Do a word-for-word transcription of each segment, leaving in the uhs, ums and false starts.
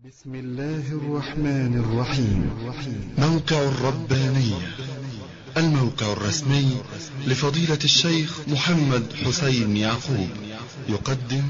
بسم الله الرحمن الرحيم. موقع الربانية، الموقع الرسمي لفضيلة الشيخ محمد حسين يعقوب، يقدم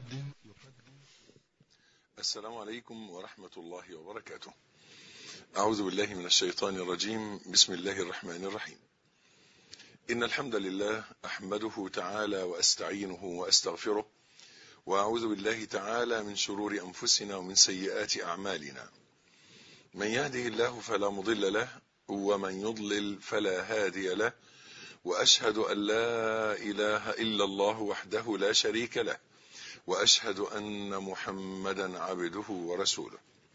السلام عليكم ورحمة الله وبركاته. أعوذ بالله من الشيطان الرجيم. بسم الله الرحمن الرحيم. إن الحمد لله أحمده تعالى وأستعينه وأستغفره، وأعوذ بالله تعالى من شرور أنفسنا ومن سيئات أعمالنا. من يهده الله فلا مضل له، ومن يضلل فلا هادي له، وأشهد أن لا إله إلا الله وحده لا شريك له، وأشهد أن محمدا عبده ورسوله.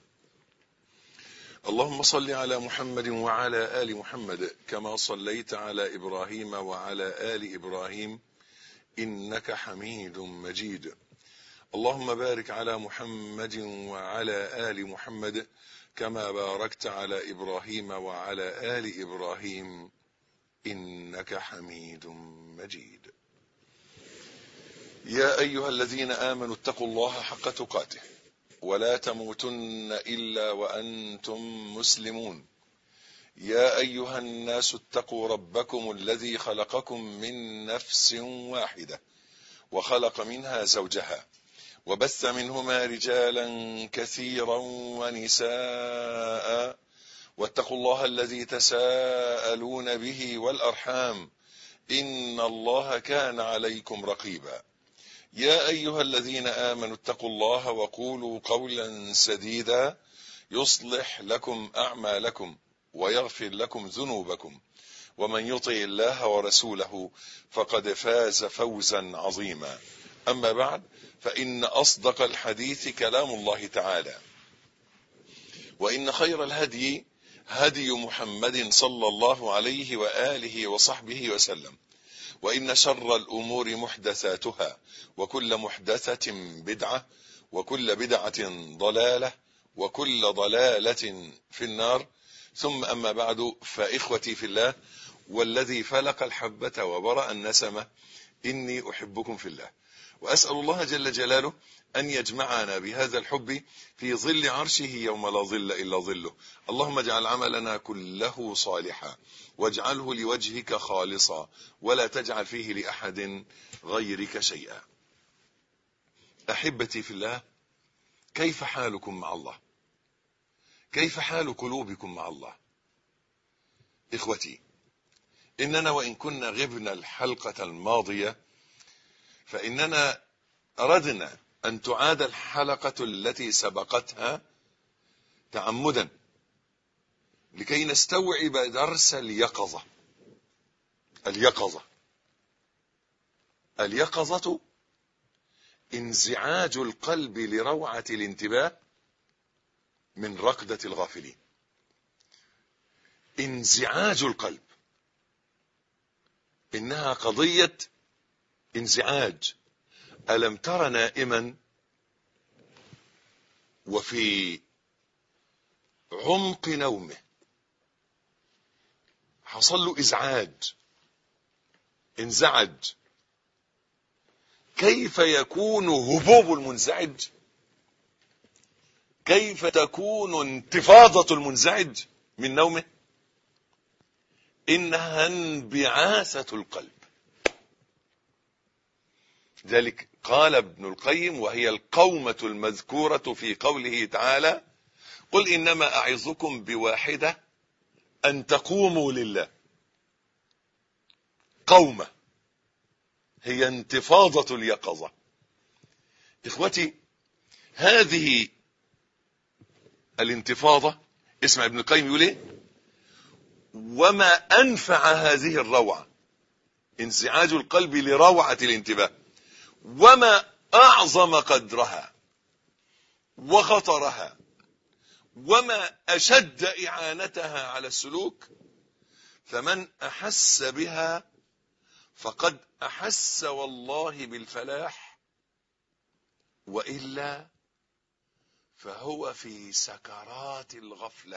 اللهم صل على محمد وعلى آل محمد كما صليت على إبراهيم وعلى آل إبراهيم إنك حميد مجيد. اللهم بارك على محمد وعلى آل محمد كما باركت على إبراهيم وعلى آل إبراهيم إنك حميد مجيد. يا أيها الذين آمنوا اتقوا الله حق تقاته ولا تموتن إلا وأنتم مسلمون. يا أيها الناس اتقوا ربكم الذي خلقكم من نفس واحدة وخلق منها زوجها وبث منهما رجالا كثيرا ونساء، واتقوا الله الذي تساءلون به والأرحام إن الله كان عليكم رقيبا. يا أيها الذين آمنوا اتقوا الله وقولوا قولا سديدا يصلح لكم أعمالكم ويغفر لكم ذنوبكم، ومن يطع الله ورسوله فقد فاز فوزا عظيما. أما بعد، فإن أصدق الحديث كلام الله تعالى، وإن خير الهدي هدي محمد صلى الله عليه وآله وصحبه وسلم، وإن شر الأمور محدثاتها، وكل محدثة بدعة، وكل بدعة ضلالة، وكل ضلالة في النار. ثم أما بعد، فإخوتي في الله، والذي فلق الحبة وبرأ النسمة، إني أحبكم في الله، وأسأل الله جل جلاله أن يجمعنا بهذا الحب في ظل عرشه يوم لا ظل إلا ظله. اللهم اجعل عملنا كله صالحا، واجعله لوجهك خالصا، ولا تجعل فيه لأحد غيرك شيئا. أحبتي في الله، كيف حالكم مع الله؟ كيف حال قلوبكم مع الله؟ إخوتي، إننا وإن كنا غبنا الحلقة الماضية، فإننا أردنا أن تعاد الحلقة التي سبقتها تعمدا لكي نستوعب درس اليقظة. اليقظة اليقظة انزعاج القلب لروعة الانتباه من رقدة الغافلين. انزعاج القلب، إنها قضية انزعاج. ألم تر نائما وفي عمق نومه حصل له إزعاج، انزعج؟ كيف يكون هبوب المنزعج؟ كيف تكون انتفاضة المنزعج من نومه؟ إنها انبعاثة القلب. ذلك قال ابن القيم، وهي القومة المذكورة في قوله تعالى: قل إنما أعظكم بواحدة أن تقوموا لله. قومة هي انتفاضة اليقظة. إخوتي، هذه الانتفاضة، اسمع ابن القيم يقول ايه: وما أنفع هذه الروعة، انزعاج القلب لروعة الانتباه، وما أعظم قدرها وخطرها، وما أشد إعانتها على السلوك، فمن أحس بها فقد أحس والله بالفلاح، وإلا فهو في سكرات الغفلة.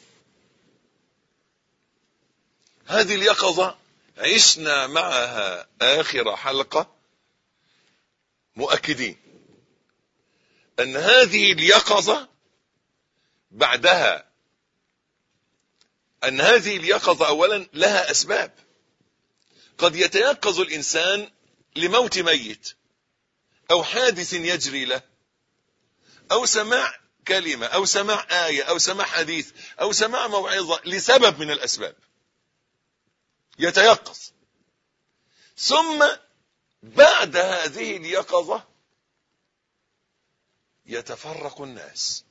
هذه اليقظة عشنا معها آخر حلقة مؤكدين أن هذه اليقظة بعدها أن هذه اليقظة أولا لها أسباب. قد يتيقظ الإنسان لموت ميت، أو حادث يجري له، أو سماع كلمة، أو سماع آية، أو سماع حديث، أو سماع موعظة، لسبب من الأسباب يتيقظ. ثم بعد هذه اليقظة يتفرق الناس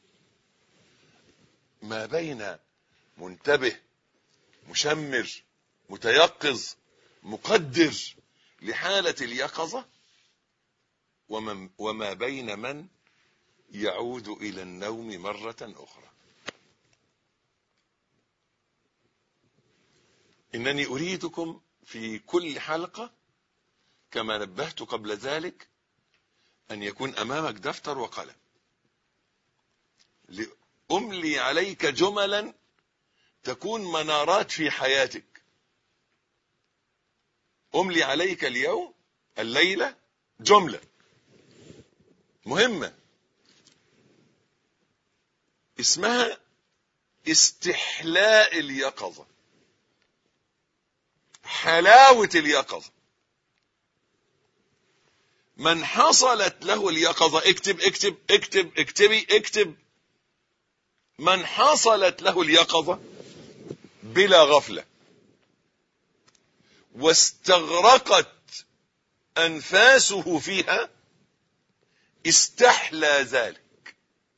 ما بين منتبه، مشمر، متيقظ، مقدر لحالة اليقظة، وما بين من يعود إلى النوم مرة أخرى. إنني أريدكم في كل حلقة كما نبهت قبل ذلك أن يكون أمامك دفتر وقلم، لأملي عليك جملا تكون منارات في حياتك. أملي عليك اليوم الليلة جملة مهمة اسمها استحلاء اليقظة، حلاوة اليقظة. من حصلت له اليقظة، اكتب اكتب اكتب اكتبي اكتب، من حصلت له اليقظة بلا غفلة واستغرقت أنفاسه فيها استحلى ذلك،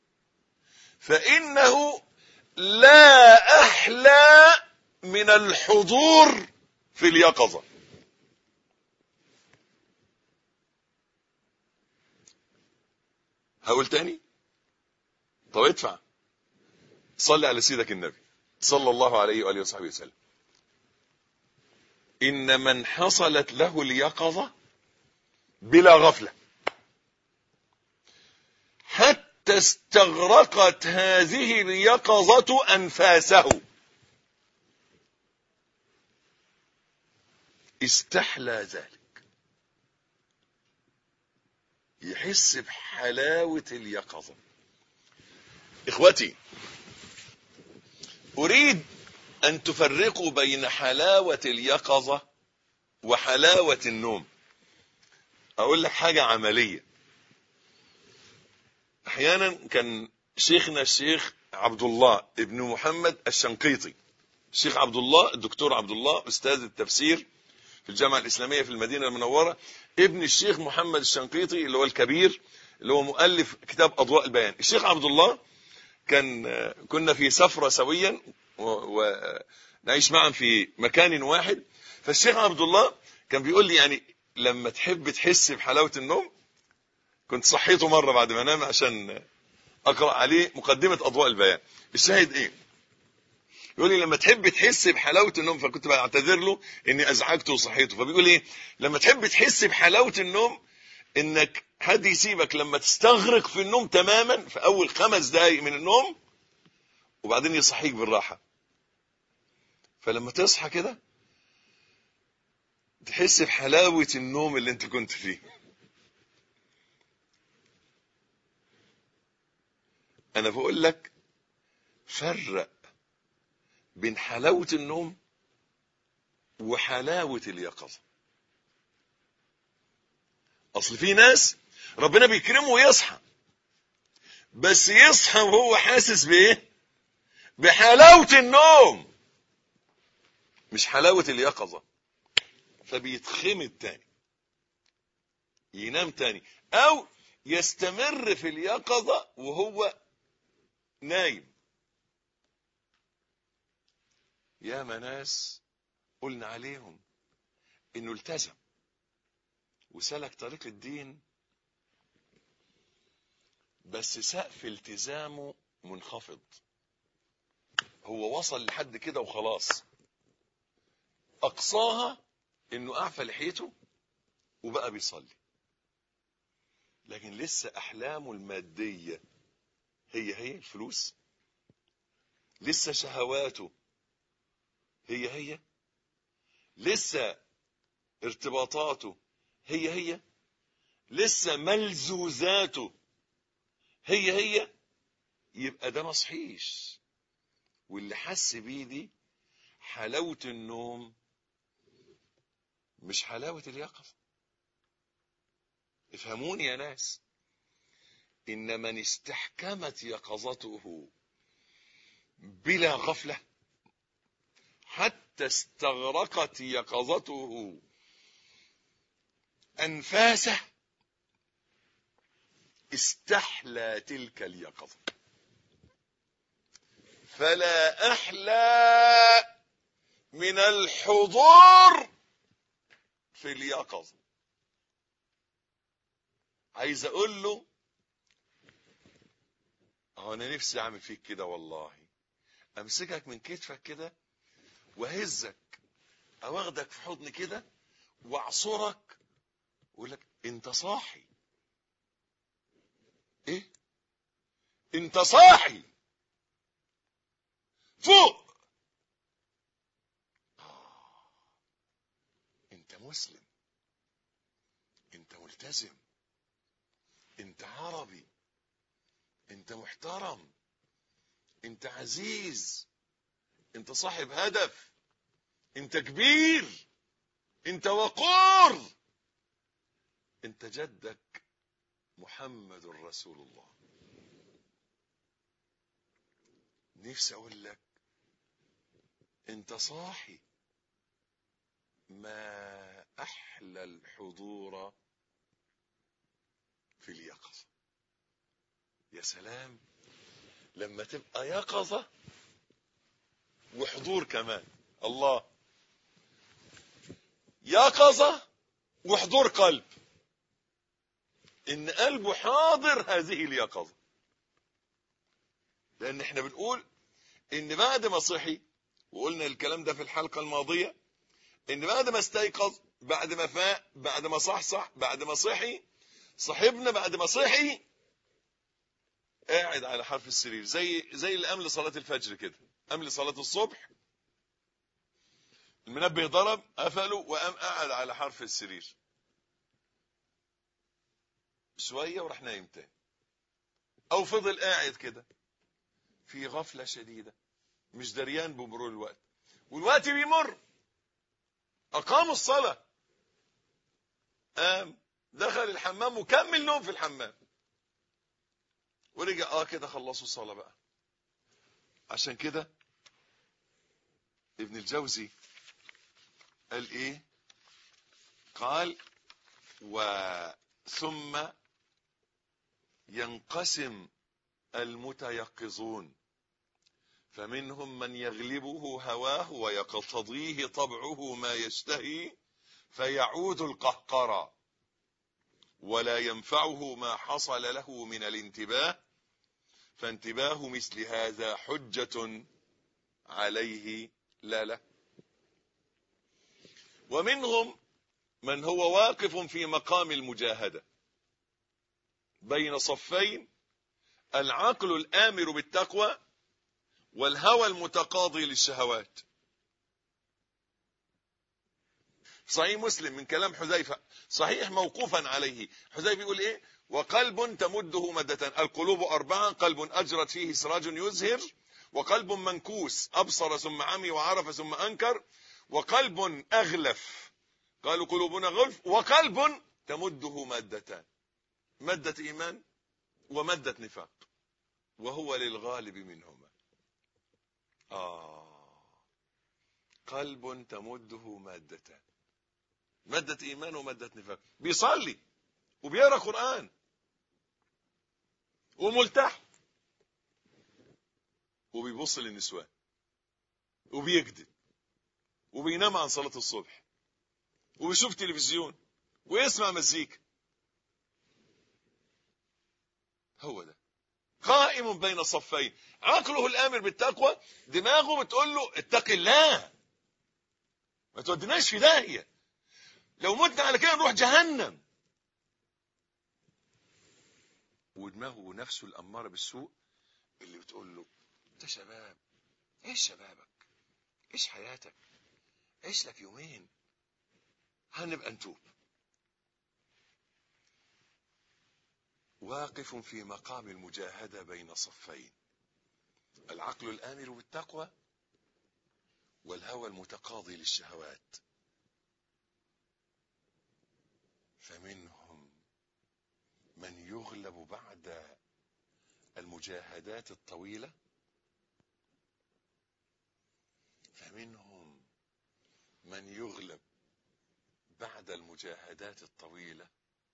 فإنه لا أحلى من الحضور في اليقظة. هقول تاني؟ طب ادفع، صلي على سيدك النبي صلى الله عليه وآله وصحبه وسلم. إن من حصلت له اليقظة بلا غفلة حتى استغرقت هذه اليقظة أنفاسه استحلى ذلك، يحس بحلاوة اليقظة. إخوتي، أريد أن تفرقوا بين حلاوة اليقظة وحلاوة النوم. أقول لك حاجة عملية. أحيانا كان شيخنا الشيخ عبد الله ابن محمد الشنقيطي، الشيخ عبد الله الدكتور عبد الله أستاذ التفسير في الجامعة الإسلامية في المدينة المنورة، ابن الشيخ محمد الشنقيطي اللي هو الكبير اللي هو مؤلف كتاب أضواء البيان. الشيخ عبد الله كان كنا في سفرة سويا ونعيش معا في مكان واحد، فالشيخ عبد الله كان بيقول لي يعني لما تحب تحس بحلاوة النوم، كنت صحيته مرة بعد ما نام عشان أقرأ عليه مقدمة أضواء البيان. الشاهد إيه؟ يقول لي لما تحب تحس بحلاوة النوم، فكنت بعتذر له إني أزعجته وصحيته، فبيقول إيه؟ لما تحب تحس بحلاوة النوم إنك حد يسيبك لما تستغرق في النوم تماما في أول خمس دقايق من النوم، وبعدين يصحيك بالراحة، فلما تصحى كده تحس بحلاوة النوم اللي انت كنت فيه. انا بقول لك فرق بين حلاوة النوم وحلاوة اليقظة. اصل في ناس ربنا بيكرمه ويصحى، بس يصحى وهو حاسس بايه؟ بحلاوة النوم مش حلاوة اليقظة، فبيتخمد تاني، ينام تاني، او يستمر في اليقظة وهو نايم. يا ناس قلنا عليهم انه التزم وسلك طريق الدين، بس سقف التزامه منخفض، هو وصل لحد كده وخلاص، اقصاها انه اعفى لحيته وبقى بيصلي، لكن لسه احلامه المادية هي هي الفلوس، لسه شهواته هي هي، لسه ارتباطاته هي هي، لسه ملزوزاته هي هي. يبقى ده ما صحيش. واللي حس بيه دي حلاوة النوم مش حلاوة اليقظة. افهموني يا ناس، إن من استحكمت يقظته بلا غفلة حتى استغرقت يقظته أنفاسه استحلى تلك اليقظة. فلا أحلى من الحضور في اليقظة. عايز أقول له هو أنا نفسي أعمل فيك كده والله، أمسكك من كتفك كده وهزك أو أخدك في حضن كده وأعصرك وأقول لك أنت صاحي. إيه؟ أنت صاحي فوق. آه. أنت مسلم، أنت ملتزم، أنت عربي، أنت محترم، أنت عزيز، أنت صاحب هدف، أنت كبير، أنت وقور، أنت جدك محمد رسول الله. نفسي أقول لك أنت صاحي. ما أحلى الحضور في اليقظة. يا سلام لما تبقى يقظة وحضور كمان. الله، يقظة وحضور قلب، إن قلبه حاضر هذه اليقظة. لأن احنا بنقول إن بعد ما صحي، وقلنا الكلام ده في الحلقة الماضية، إن بعد ما استيقظ، بعد ما فاق، بعد ما صحصح، بعد ما صحي، صاحبنا بعد ما صحي قاعد على حرف السرير زي زي اللي قام لصلاة الفجر كده، قام لصلاة الصبح، المنبه ضرب قفله وقام قاعد على حرف السرير شوية وراح نايم تاني، أو فضل قاعد كده في غفلة شديدة مش دريان بمرور الوقت، والوقت بيمر. أقام الصلاة، قام دخل الحمام وكمل نوم في الحمام ورجع اه كده خلصوا الصلاة بقى. عشان كده ابن الجوزي قال ايه؟ قال وثم ينقسم المتيقظون فمنهم من يغلبه هواه ويقتضيه طبعه ما يشتهي فيعود القهقرى ولا ينفعه ما حصل له من الانتباه، فانتباه مثل هذا حجة عليه لا له. ومنهم من هو واقف في مقام المجاهدة بين صفين، العقل الآمر بالتقوى والهوى المتقاضي للشهوات. صحيح مسلم من كلام حذيفة، صحيح موقوفا عليه، حذيفة يقول ايه؟ وقلب تمده مدة، القلوب أربعة، قلب أجرت فيه سراج يزهر، وقلب منكوس أبصر ثم عمي وعرف ثم أنكر، وقلب أغلف قالوا قلوبنا غلف، وقلب تمده مادتان، مادة إيمان ومادة نفاق، وهو للغالب منهما. آه قلب تمده مادتان، مادة إيمان ومادة نفاق، بيصلي وبيقرأ قرآن وملتحي وبيبص للنسوان وبيكذب وبينام عن صلاة الصبح وبيشوف تلفزيون ويسمع مزيكا. هو ده قائم بين صفين، عقله الآمر بالتقوى، دماغه بتقول له اتق الله ما تودناش في داهية، لو متنا على كده نروح جهنم. ودماغه نفسه الأمارة بالسوء اللي بتقول له انت شباب، ايش شبابك، ايش حياتك، عيش لك يومين هنبقى نتوب. واقف في مقام المجاهدة بين صفين، العقل الآمر بالتقوى والهوى المتقاضي للشهوات. فمنهم من يغلب بعد المجاهدات الطويلة، فمنهم من يغلب بعد المجاهدات الطويلة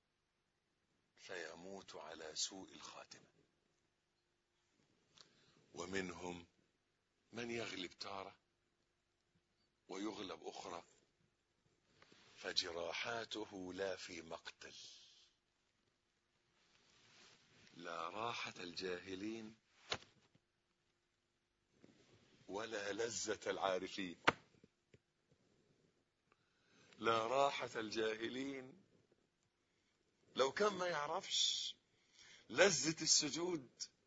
فيموت على سوء الخاتمة، ومنهم من يغلب تارة ويغلب أخرى فجراحاته لا في مقتل. لا راحة الجاهلين ولا لذة العارفين. لا راحة الجاهلين، لو كان ما يعرفش لذة السجود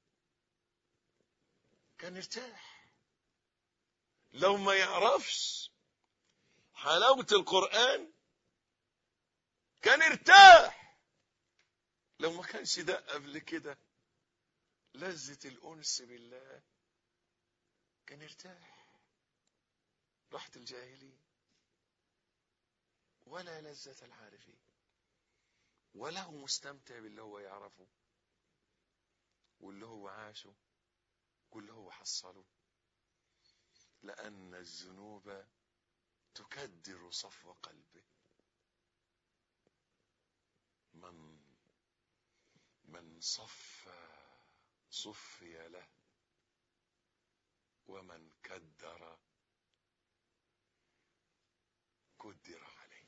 كان ارتاح. لو ما يعرفش حلاوة القرآن كان ارتاح. لو ما كانش ده قبل كده لذة الأنس بالله كان ارتاح. راحة الجاهلين ولا لذة العارفين، ولا هو مستمتع باللي هو يعرفه واللي هو عاشه واللي هو حصله، لأن الذنوب تكدر صفو قلبه. من من صفى صفي له، ومن كدر كدر عليه.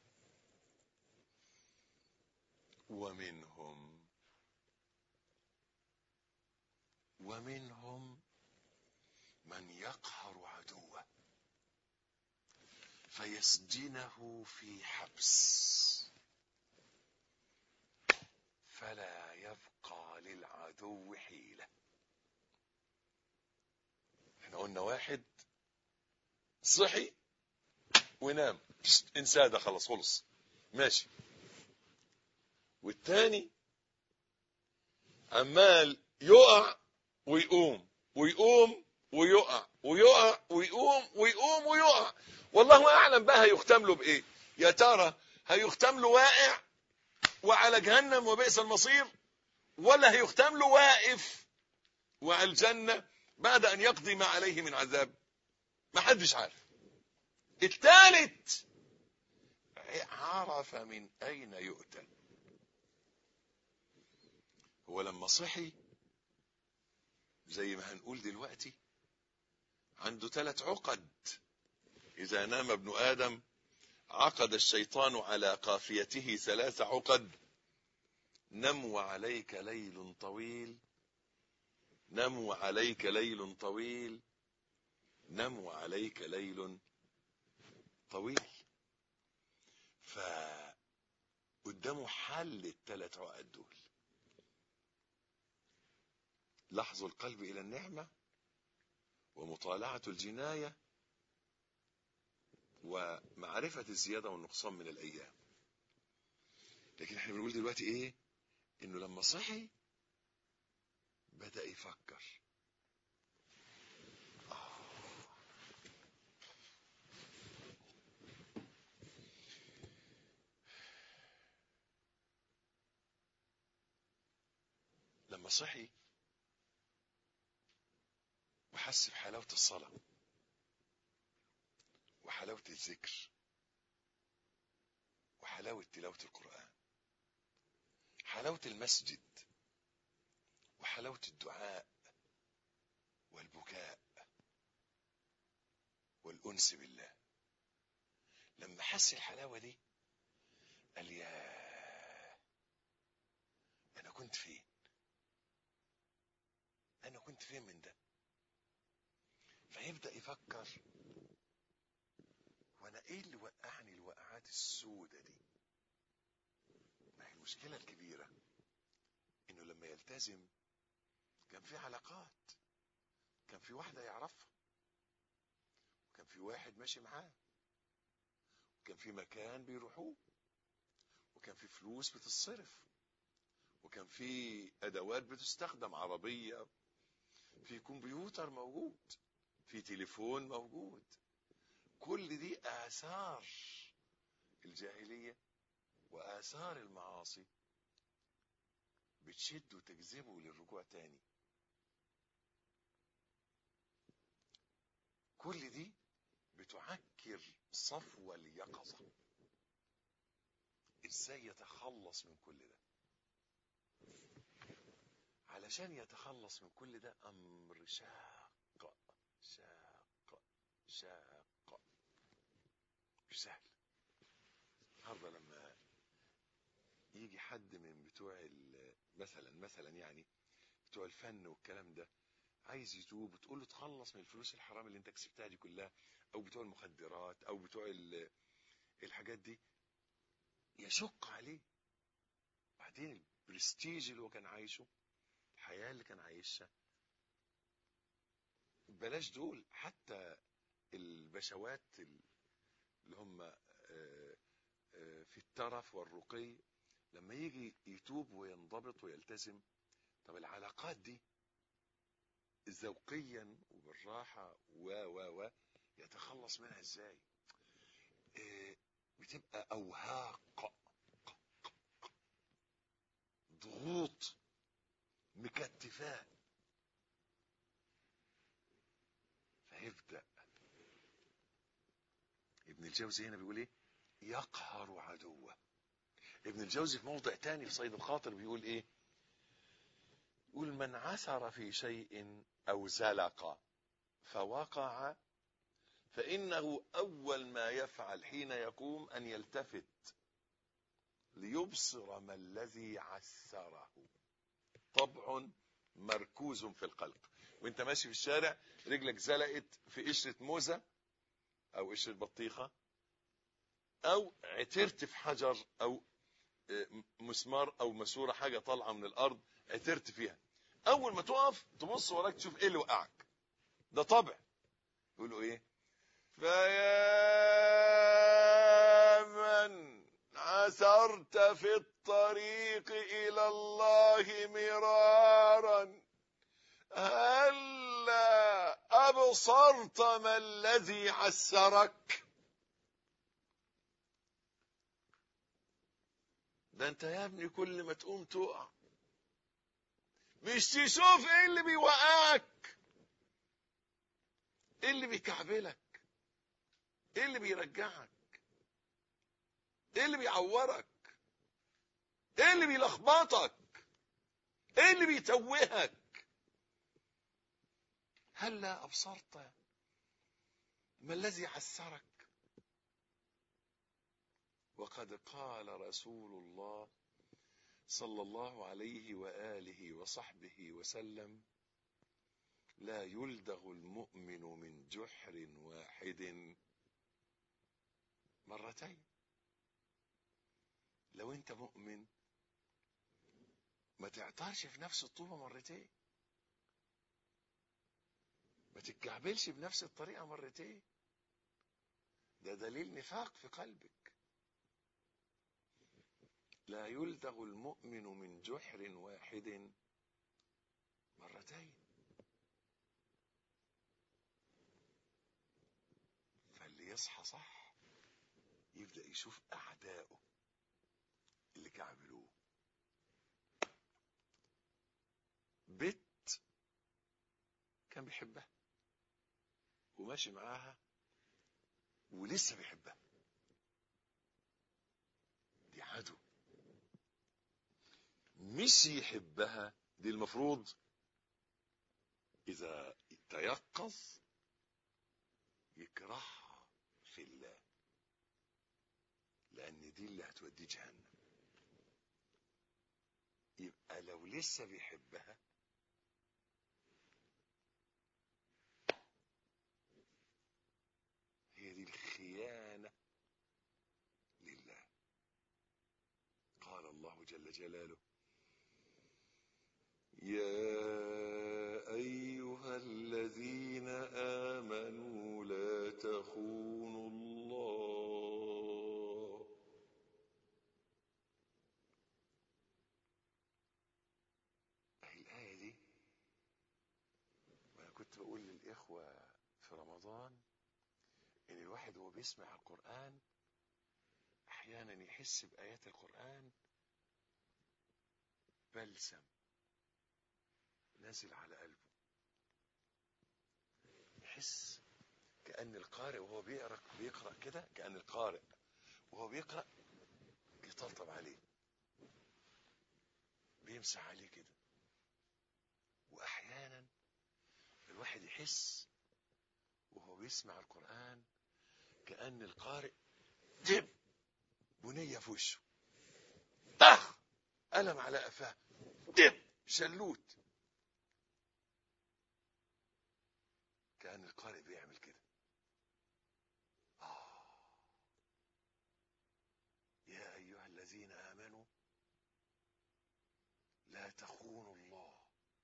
ومنهم ومنهم من يقهر عدوه فيسجنه في حبس فلا يبقى للعدو حيلة. احنا قلنا واحد صحي ونام انساه، ده خلاص خلص ماشي. والتاني عمال يقع ويقوم ويقوم ويقع ويقع ويقوم ويقوم ويقع. والله اعلم بقى هيختم له بايه. يا ترى هيختم له واقع وعلى جهنم وبئس المصير، ولا هيختم له واقف وعلى الجنة بعد ان يقضي ما عليه من عذاب؟ ما حدش عارف. الثالث عرف من اين يؤتى. هو لما صحي زي ما هنقول دلوقتي عنده ثلاث عقد. إذا نام ابن آدم عقد الشيطان على قافيته ثلاث عقد: نم وعليك ليل طويل، نم وعليك ليل طويل، نم وعليك ليل طويل. فقدامه حل الثلاث عقد دول: لحظ القلب إلى النعمة، ومطالعة الجناية، ومعرفة الزيادة والنقصان من الأيام. لكن احنا بنقول دلوقتي ايه؟ انه لما صحي بدأ يفكر. آه. لما صحي وحس بحلاوة الصلاة وحلاوة الذكر وحلاوة تلاوة القرآن، حلاوة المسجد وحلاوة الدعاء والبكاء والأنس بالله. لما حس الحلاوة دي قال يا أنا كنت فين؟ أنا كنت فين من ده؟ فيبدأ يفكر، وأنا إيه اللي وقعني الوقعات السودة دي؟ ما هي المشكلة الكبيرة إنه لما يلتزم كان في علاقات، كان في واحدة يعرفها، وكان في واحد ماشي معاه، وكان في مكان بيروحوه، وكان في فلوس بتتصرف، وكان في أدوات بتستخدم، عربية. في كمبيوتر موجود، في تليفون موجود. كل دي آثار الجاهلية وآثار المعاصي بتشد وتجذبه للرجوع تاني. كل دي بتعكر صفو اليقظة. ازاي يتخلص من كل ده؟ علشان يتخلص من كل ده امر شاق شاق شاق، مش سهل. النهارده لما يجي حد من بتوع مثلا مثلا يعني بتوع الفن والكلام ده عايز يتوب، وتقول له تخلص من الفلوس الحرام اللي انت كسبتها دي كلها، او بتوع المخدرات او بتوع الحاجات دي، يشق عليه. بعدين البرستيج اللي هو كان عايشه، الحياة اللي كان عايشها، بلاش دول، حتى البشوات اللي هم في الترف والرقي، لما يجي يتوب وينضبط ويلتزم، طب العلاقات دي ذوقيا وبالراحة و و و يتخلص منها ازاي؟ بتبقى اوهاق، ضغوط مكتفاه، فيبدأ ابن الجوزي هنا بيقول ايه؟ يقهر عدوه. ابن الجوزي في موضع تاني في صيد الخاطر بيقول ايه؟ يقول من عثر في شيء او زلق فوقع فإنه أول ما يفعل حين يقوم أن يلتفت ليبصر ما الذي عسره. طبع مركوز في القلق. وانت ماشي في الشارع رجلك زلقت في قشرة موزة أو قشرة بطيخة، أو عترت في حجر أو مسمار أو مسورة، حاجة طالعة من الأرض عترت فيها، أول ما تقف تبص وراك تشوف إيه اللي وقعك. ده طبع. يقولوا إيه؟ فيا من عثرت في الطريق إلى الله مرارا هلا أبصرت ما الذي عسرك؟ ده انت يا ابني كل ما تقوم تقع، مش تشوف ايه اللي بيوقعك، ايه اللي بيكعبلك، ايه اللي بيرجعك، ايه اللي بيعورك، ايه اللي بيلخبطك، ايه اللي بيتوهك. هلا أبصرت ما الذي عسرك؟ وقد قال رسول الله صلى الله عليه وآله وصحبه وسلم: لا يلدغ المؤمن من جحر واحد مرتين. لو انت مؤمن ما تعطرش في نفس الطوبة مرتين، ما تتكعبلش بنفس الطريقة مرتين، ده دليل نفاق في قلبك. لا يلدغ المؤمن من جحر واحد مرتين. فاللي يصحى صح يبدأ يشوف أعدائه اللي كعبلوه. بنت كان بيحبها وماشي معاها ولسه بيحبها، دي عدو. مش يحبها، دي المفروض إذا تيقظ يكرهها في الله، لأن دي اللي هتوديه جهنم. يبقى لو لسه بيحبها هي دي الخيانة لله. قال الله جل جلاله: يا أيها الذين آمنوا لا تخونوا الله. الآية دي كنت بقول للإخوة في رمضان إن الواحد وهو بيسمع القرآن أحيانا يحس بآيات القرآن بلسم نازل على قلبه، يحس كأن القارئ وهو بيقرأ بيقرأ كده، كأن القارئ وهو بيقرأ بيطبطب عليه، بيمسح عليه كده. وأحيانا الواحد يحس وهو بيسمع القرآن كأن القارئ دب بنية في وشه، طخ قلم على قفاه، دب شلوت، كأن القارئ بيعمل كده. آه. يا أيها الذين آمنوا لا تخونوا الله.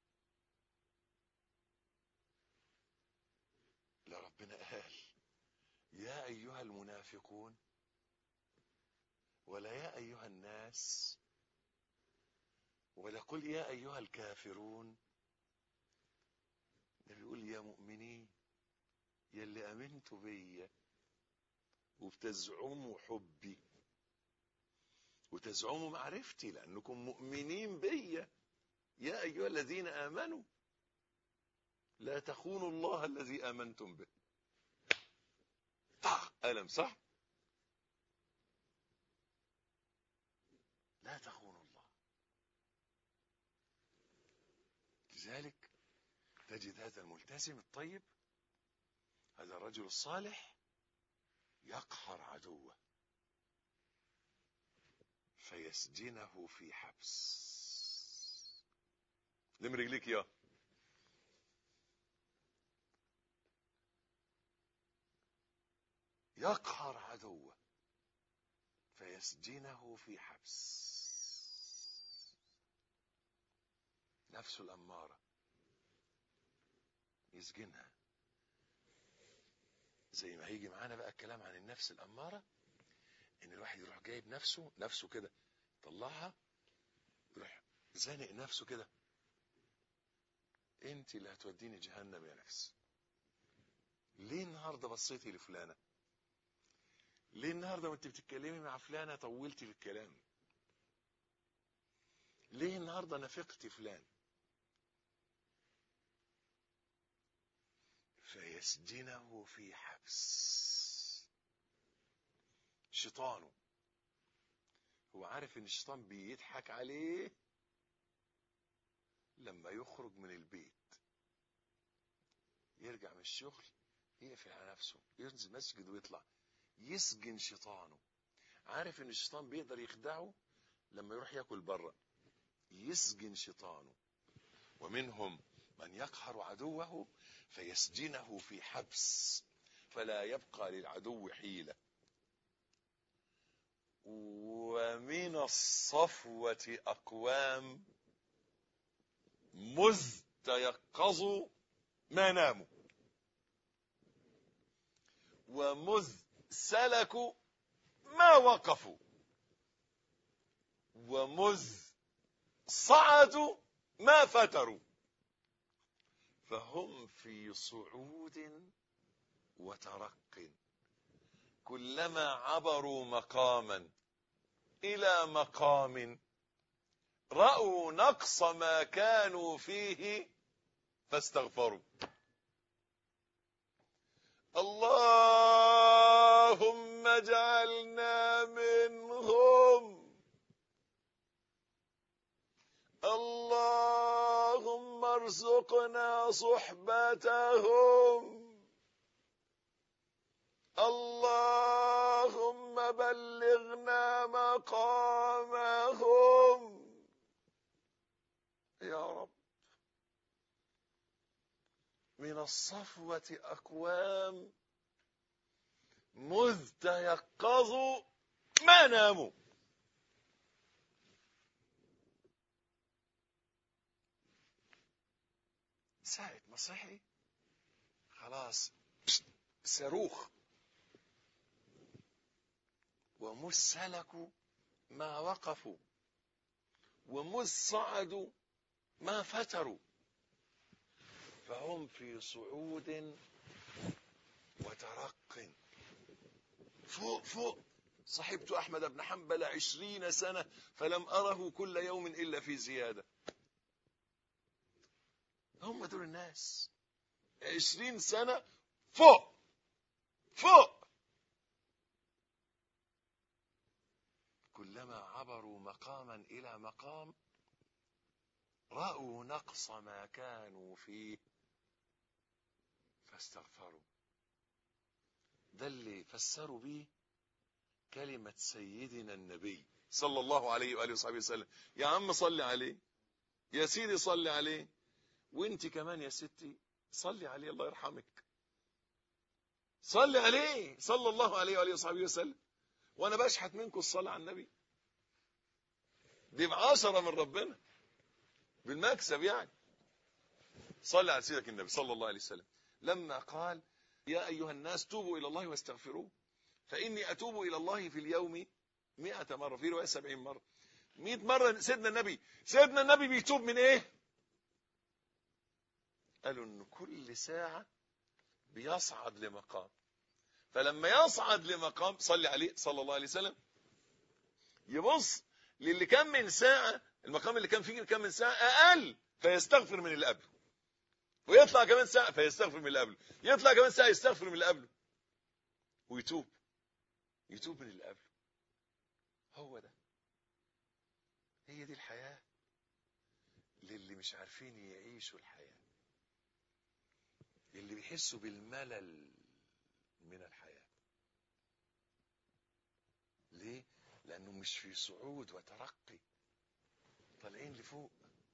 لا، ربنا قال يا أيها المنافقون ولا يا أيها الناس ولا قل يا أيها الكافرون. النبي يقول يا مؤمنين، يا اللي أمنتوا بيا وبتزعموا حبي وتزعموا معرفتي لأنكم مؤمنين بيا، يا أيها الذين آمنوا لا تخونوا الله الذي آمنتم به. طخ ألم، صح؟ لا تخونوا الله. لذلك تجد هذا الملتزم الطيب، هذا الرجل الصالح يقهر عدوه فيسجنه في حبس. لم رجليك يا يقهر عدوه فيسجنه في حبس. نفسه الأمارة يسجنها، زي ما هيجي معانا بقى الكلام عن النفس الأمارة، ان الواحد يروح جايب نفسه نفسه كده طلعها، يروح زانق نفسه كده، انت اللي هتوديني جهنم يا نفس. ليه النهارده بصيتي لفلانه؟ ليه النهارده وانت بتتكلمي مع فلانه طولتي في الكلام؟ ليه النهارده نافقتي فلان؟ فيسجنه في حبس. شيطانه هو عارف ان الشيطان بيضحك عليه لما يخرج من البيت، يرجع من الشغل يقفل على نفسه، ينزل مسجد ويطلع، يسجن شيطانه. عارف ان الشيطان بيقدر يخدعه لما يروح ياكل بره، يسجن شيطانه. ومنهم من يقهر عدوه فيسجنه في حبس فلا يبقى للعدو حيلة. ومن الصفوة أقوام مذ تيقظوا ما ناموا ومذ سلكوا ما وقفوا ومذ صعدوا ما فتروا، فهم في صعود وترق كلما عبروا مقاما إلى مقام رأوا نقص ما كانوا فيه فاستغفروا. اللهم اجعلنا منهم، اللهم ارزقنا صحبتهم، اللهم بلغنا مقامهم يا رب. من الصفوة أقوام مذ تيقظوا ما ناموا. ساعة ما صحي خلاص صاروخ. ومذ سلكوا ما وقفوا ومذ صعدوا ما فتروا، فهم في صعود وترق فوق فوق. صحبت أحمد بن حنبل عشرين سنة فلم أره كل يوم إلا في زيادة. هم دول الناس عشرين سنة فوق فوق. كلما عبروا مقاما إلى مقام رأوا نقص ما كانوا فيه فاستغفروا. ده اللي فسروا به كلمة سيدنا النبي صلى الله عليه وآله وصحبه وسلم. يا عم صل عليه، يا سيدي صل عليه، وانت كمان يا ستي صلي عليه الله يرحمك. صلي عليه صلى الله عليه وآله وصحبه وسلم. وانا بشحت منكم الصلاة على النبي دي بعشرة من ربنا بالمكسب يعني. صلي على سيدك النبي صلى الله عليه وسلم لما قال يا أيها الناس توبوا إلى الله واستغفروه فإني أتوب إلى الله في اليوم مئة مرة، في رواية سبعين مرة. مئة مرة. سيدنا النبي سيدنا النبي بيتوب من إيه؟ قالوا إن كل ساعة بيصعد لمقام، فلما يصعد لمقام صلي عليه صلى الله عليه وسلم يبص للي كان من ساعة، المقام اللي كان فيه كان من ساعة أقل فيستغفر من اللي قبله، ويطلع كمان ساعة فيستغفر من اللي قبله، يطلع كمان ساعة يستغفر من اللي قبله، ويتوب يتوب من اللي قبله. هو ده، هي دي الحياة للي مش عارفين يعيشوا الحياة، اللي بيحسوا بالملل من الحياة. ليه؟ لأنه مش في صعود وترقي، طالعين لفوق.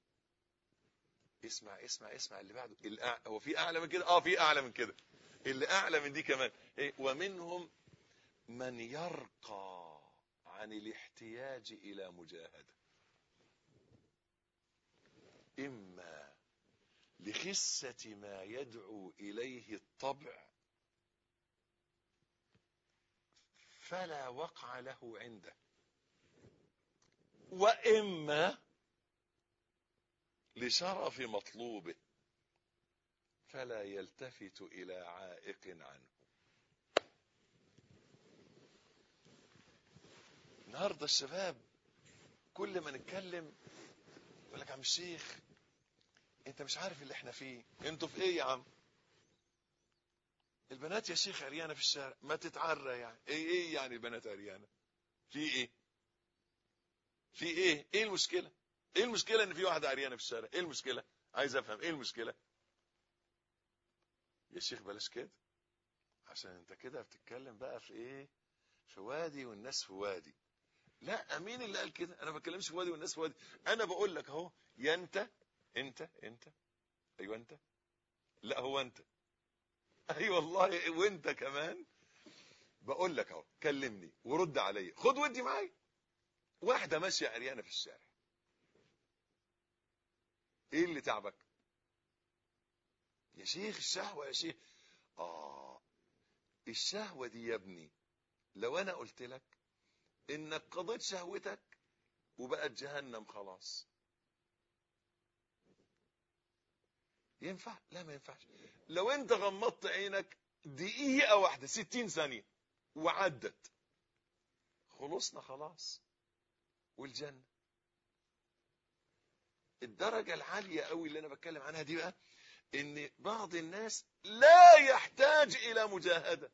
اسمع اسمع اسمع اللي بعده. الأع... هو في أعلى من كده؟ آه في أعلى من كده. اللي أعلى من دي كمان إيه؟ ومنهم من يرقى عن الاحتياج إلى مجاهدة، إما لخسة ما يدعو إليه الطبع فلا وقع له عنده، وإما لشرف مطلوبه فلا يلتفت إلى عائق عنه. النهارده الشباب كل ما نتكلم يقول لك يا عم الشيخ انت مش عارف اللي احنا فيه، انتوا في ايه يا عم؟ البنات يا شيخ عريانه في الشارع. ما تتعرى يعني ايه؟ ايه يعني البنات عريانه؟ في ايه؟ في ايه؟ ايه المشكله؟ ايه المشكله ان في واحده عريانه في الشارع؟ ايه المشكله؟ عايز افهم ايه المشكله يا شيخ. بلاش كده، عشان انت كده بتتكلم بقى في ايه؟ في وادي والناس في وادي. لا، مين اللي قال كده؟ انا ما بتكلمش في وادي والناس في وادي. انا بقول لك اهو، يا انت انت انت ايوه انت، لا هو انت، اي أيوة والله وانت كمان. بقول لك اهو، كلمني ورد عليا، خد ودي معايا. واحده ماشيه عريانه في الشارع، ايه اللي تعبك يا شيخ؟ الشهوه يا شيخ. اه الشهوه دي يا ابني لو انا قلت لك انك قضيت شهوتك وبقت جهنم خلاص، ينفع؟ لا ما ينفعش. لو انت غمضت عينك دقيقة واحدة ستين ثانية وعدت خلصنا خلاص، والجنة. الدرجة العالية قوي اللي انا بتكلم عنها دي بقى ان بعض الناس لا يحتاج الى مجاهدة.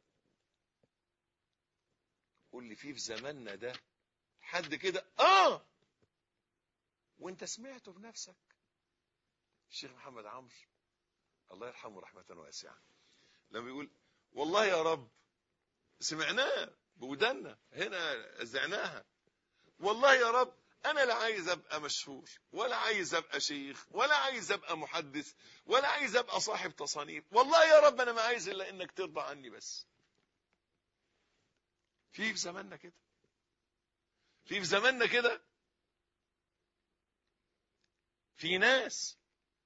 قول لي في في زماننا ده حد كده؟ اه وانت سمعته بنفسك. الشيخ محمد عمرو الله يرحمه رحمة واسعة لما يقول والله يا رب، سمعناه بودنا هنا زعناها، والله يا رب انا لا عايز ابقى مشهور ولا عايز ابقى شيخ ولا عايز ابقى محدث ولا عايز ابقى صاحب تصانيف، والله يا رب انا ما عايز الا انك ترضى عني بس. في في زماننا كده، في في زماننا كده في ناس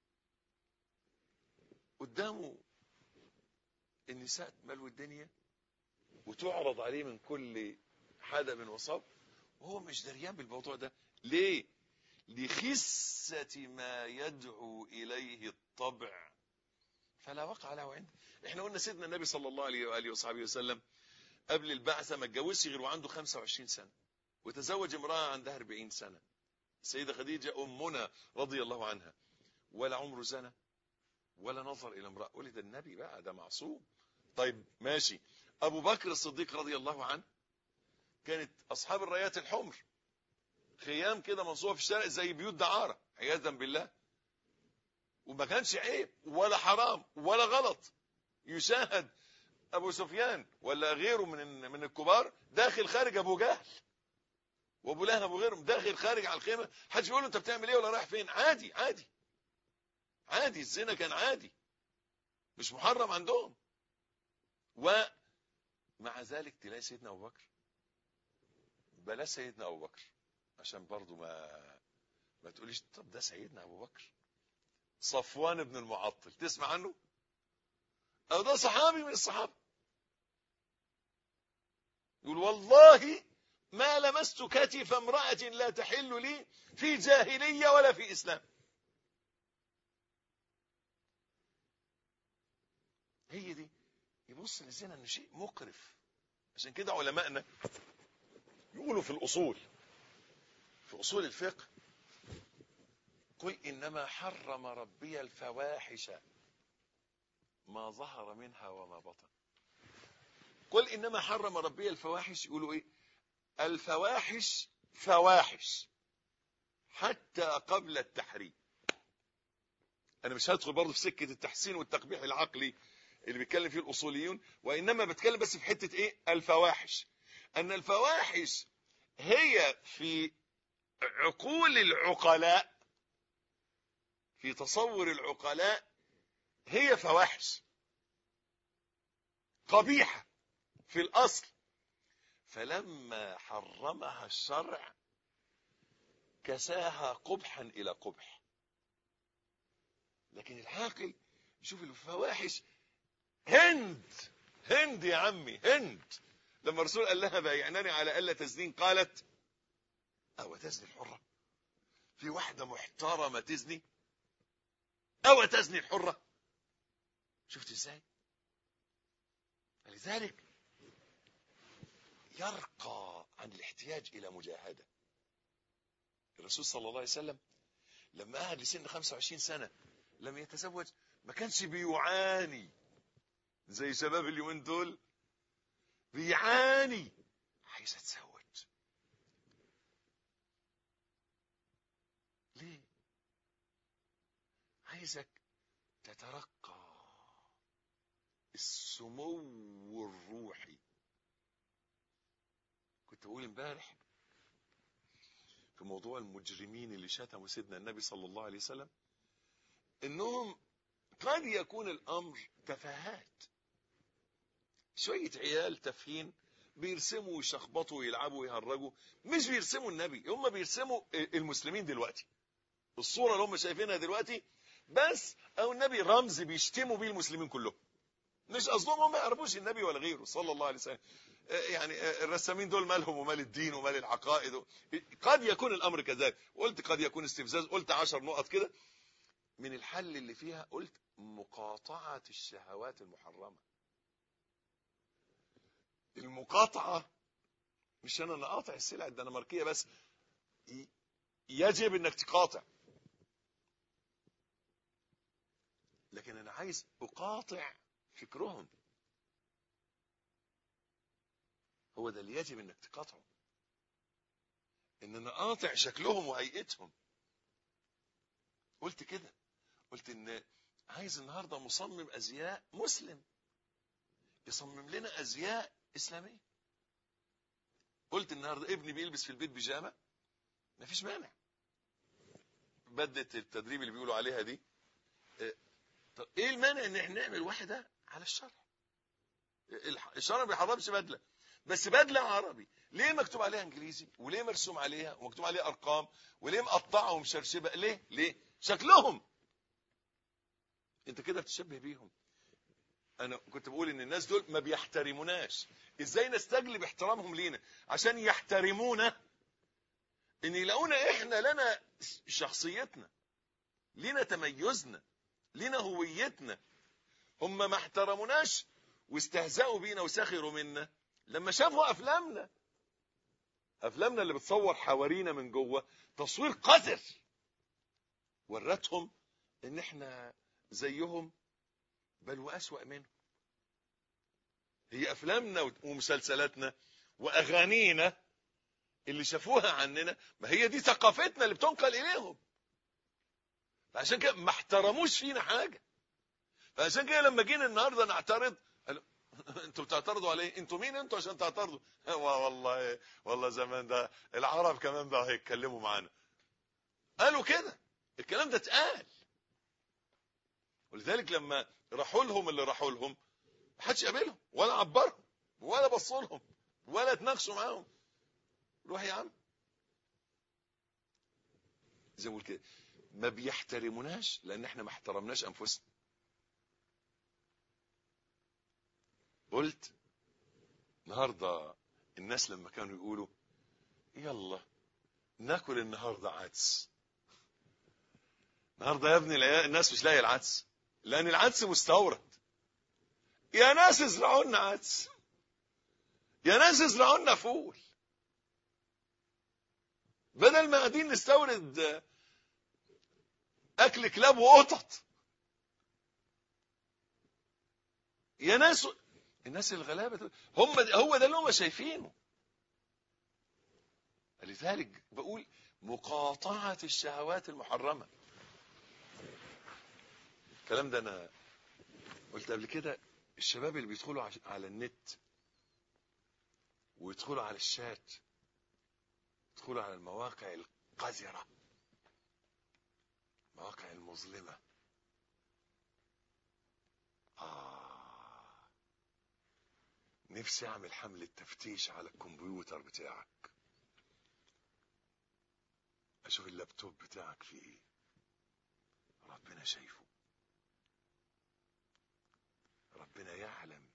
قدامه النساء ملو الدنيا وتعرض عليه من كل حدب وصب وهو مش دريان بالموضوع ده. ليه؟ لخسة ما يدعو إليه الطبع فلا وقع له عنده. احنا قلنا سيدنا النبي صلى الله عليه وآله وصحبه وسلم قبل البعثة ما اتجوزش غير وعنده خمسة وعشرين سنة، وتزوج امرأة عندها أربعين سنة، السيدة خديجة أمنا رضي الله عنها، ولا عمره زنا ولا نظر إلى امرأة. ولد النبي بقى، ده معصوم. طيب ماشي. أبو بكر الصديق رضي الله عنه كانت أصحاب الرايات الحمر، خيام كده منصوبة في الشارع زي بيوت دعارة عياذا بالله، وما كانش عيب ولا حرام ولا غلط يشاهد ابو سفيان ولا غيره من من الكبار داخل خارج ابو جهل وابو لهب وغيرهم داخل خارج على الخيمه، حدش يقول له انت بتعمل ايه ولا رايح فين. عادي عادي عادي. الزنا كان عادي مش محرم عندهم. ومع ذلك تلاقي سيدنا ابو بكر، بلا سيدنا ابو بكر عشان برضو ما ما تقوليش طب ده سيدنا ابو بكر، صفوان بن المعطل تسمع عنه؟ او ده صحابي من الصحابه، يقول والله ما لمست كتف امرأة لا تحل لي في جاهلية ولا في إسلام. هي دي يبص للزنا انه شيء مقرف. عشان كده علماءنا يقولوا في الأصول، في أصول الفقه، قل إنما حرم ربي الفواحش ما ظهر منها وما بطن. قل إنما حرم ربي الفواحش، يقولوا إيه؟ الفواحش فواحش حتى قبل التحريم. أنا مش هدخل برضه في سكة التحسين والتقبيح العقلي اللي بيتكلم فيه الأصوليون، وإنما بتكلم بس في حتة إيه؟ الفواحش. أن الفواحش هي في عقول العقلاء، في تصور العقلاء هي فواحش قبيحة في الأصل، فلما حرمها الشرع كساها قبحا إلى قبح. لكن العاقل يشوف الفواحش هند هند يا عمي هند. لما الرسول قال لها بايعنني على ألا تزنين، قالت أو تزني الحرة؟ في واحدة محترمة تزني؟ أو تزني الحرة؟ شفت ازاي؟ لذلك يرقى عن الاحتياج إلى مجاهدة. الرسول صلى الله عليه وسلم لما قعد لسن خمسة وعشرين سنة لم يتزوج، ما كانش بيعاني زي شباب اليومين دول بيعاني عايز اتزوج. ليه؟ عايزك تترقى السمو الروحي. كنت بقول امبارح في موضوع المجرمين اللي شتموا سيدنا النبي صلى الله عليه وسلم انهم قد يكون الامر تفاهات، شوية عيال تافهين بيرسموا ويشخبطوا ويلعبوا ويهرجوا، مش بيرسموا النبي، هم بيرسموا المسلمين دلوقتي، الصورة اللي هم شايفينها دلوقتي بس، او النبي رمز بيشتموا بيه المسلمين كلهم، مش قصدهم هم ما يعرفوش النبي ولا غيره صلى الله عليه وسلم. يعني الرسامين دول مالهم ومال الدين ومال العقائد. قد يكون الامر كذلك، قلت قد يكون استفزاز، قلت عشر نقط كده من الحل اللي فيها. قلت مقاطعة الشهوات المحرمة. المقاطعة مش انا نقاطع السلع الدنماركية بس، يجب انك تقاطع، لكن انا عايز اقاطع فكرهم، هو ده اللي يجب انك تقاطعه، ان انا اقاطع شكلهم وهيئتهم. قلت كده، قلت ان عايز النهارده مصمم ازياء مسلم يصمم لنا ازياء اسلاميه. قلت النهارده ابني بيلبس في البيت بيجامه، مفيش مانع، بدله التدريب اللي بيقولوا عليها دي، طب ايه المانع ان احنا نعمل واحده على الشرع؟ الشرع ما بيحرمش بدله، بس بدله عربي ليه مكتوب عليها انجليزي، وليه مرسوم عليها ومكتوب عليها ارقام، وليه مقطعه ومشرشبه؟ ليه؟ ليه؟ شكلهم انت كده بتشبه بيهم. انا كنت بقول ان الناس دول ما بيحترموناش، ازاي نستجلب احترامهم لينا عشان يحترمونا؟ ان يلاقونا احنا لنا شخصيتنا، لنا تميزنا، لنا هويتنا، هم ما احترموناش واستهزأوا بينا وسخروا منا لما شافوا افلامنا افلامنا اللي بتصور حوارينا من جوه تصوير قذر، ورتهم ان احنا زيهم بل واسوأ منهم. هي افلامنا ومسلسلاتنا واغانينا اللي شافوها عننا، ما هي دي ثقافتنا اللي بتنقل اليهم. عشان كده ما احترموش فينا حاجه. فعشان كده لما جينا النهارده نعترض قالوا انتوا بتعترضوا على ايه؟ انتوا مين انتوا عشان تعترضوا؟ والله والله زمان ده العرب كمان بقى هيتكلموا معانا. قالوا كده، الكلام ده اتقال. ولذلك لما راحوا لهم اللي راحوا لهم ما حدش قابلهم ولا عبرهم ولا بصوا لهم ولا اتناقشوا معاهم. روح يا عم. زي ما بقول كده، ما بيحترموناش لان احنا ما احترمناش انفسنا. قلت النهارده الناس لما كانوا يقولوا يلا ناكل النهارده عدس، النهارده يا ابني الناس مش لاقيه العدس لان العدس مستورد. يا ناس ازرعوا لنا عدس، يا ناس ازرعوا لنا فول، بدل ما قاعدين نستورد اكل كلاب وقطط. يا ناس الناس الغلابه هم هو ده اللي هم شايفينه. لذلك بقول مقاطعه الشهوات المحرمه. الكلام ده انا قلت قبل كده. الشباب اللي بيدخلوا على النت ويدخلوا على الشات، يدخلوا على المواقع القذره، المواقع المظلمه، آه نفسي اعمل حملة تفتيش على الكمبيوتر بتاعك، اشوف اللابتوب بتاعك فيه ايه. ربنا شايفه، ربنا يعلم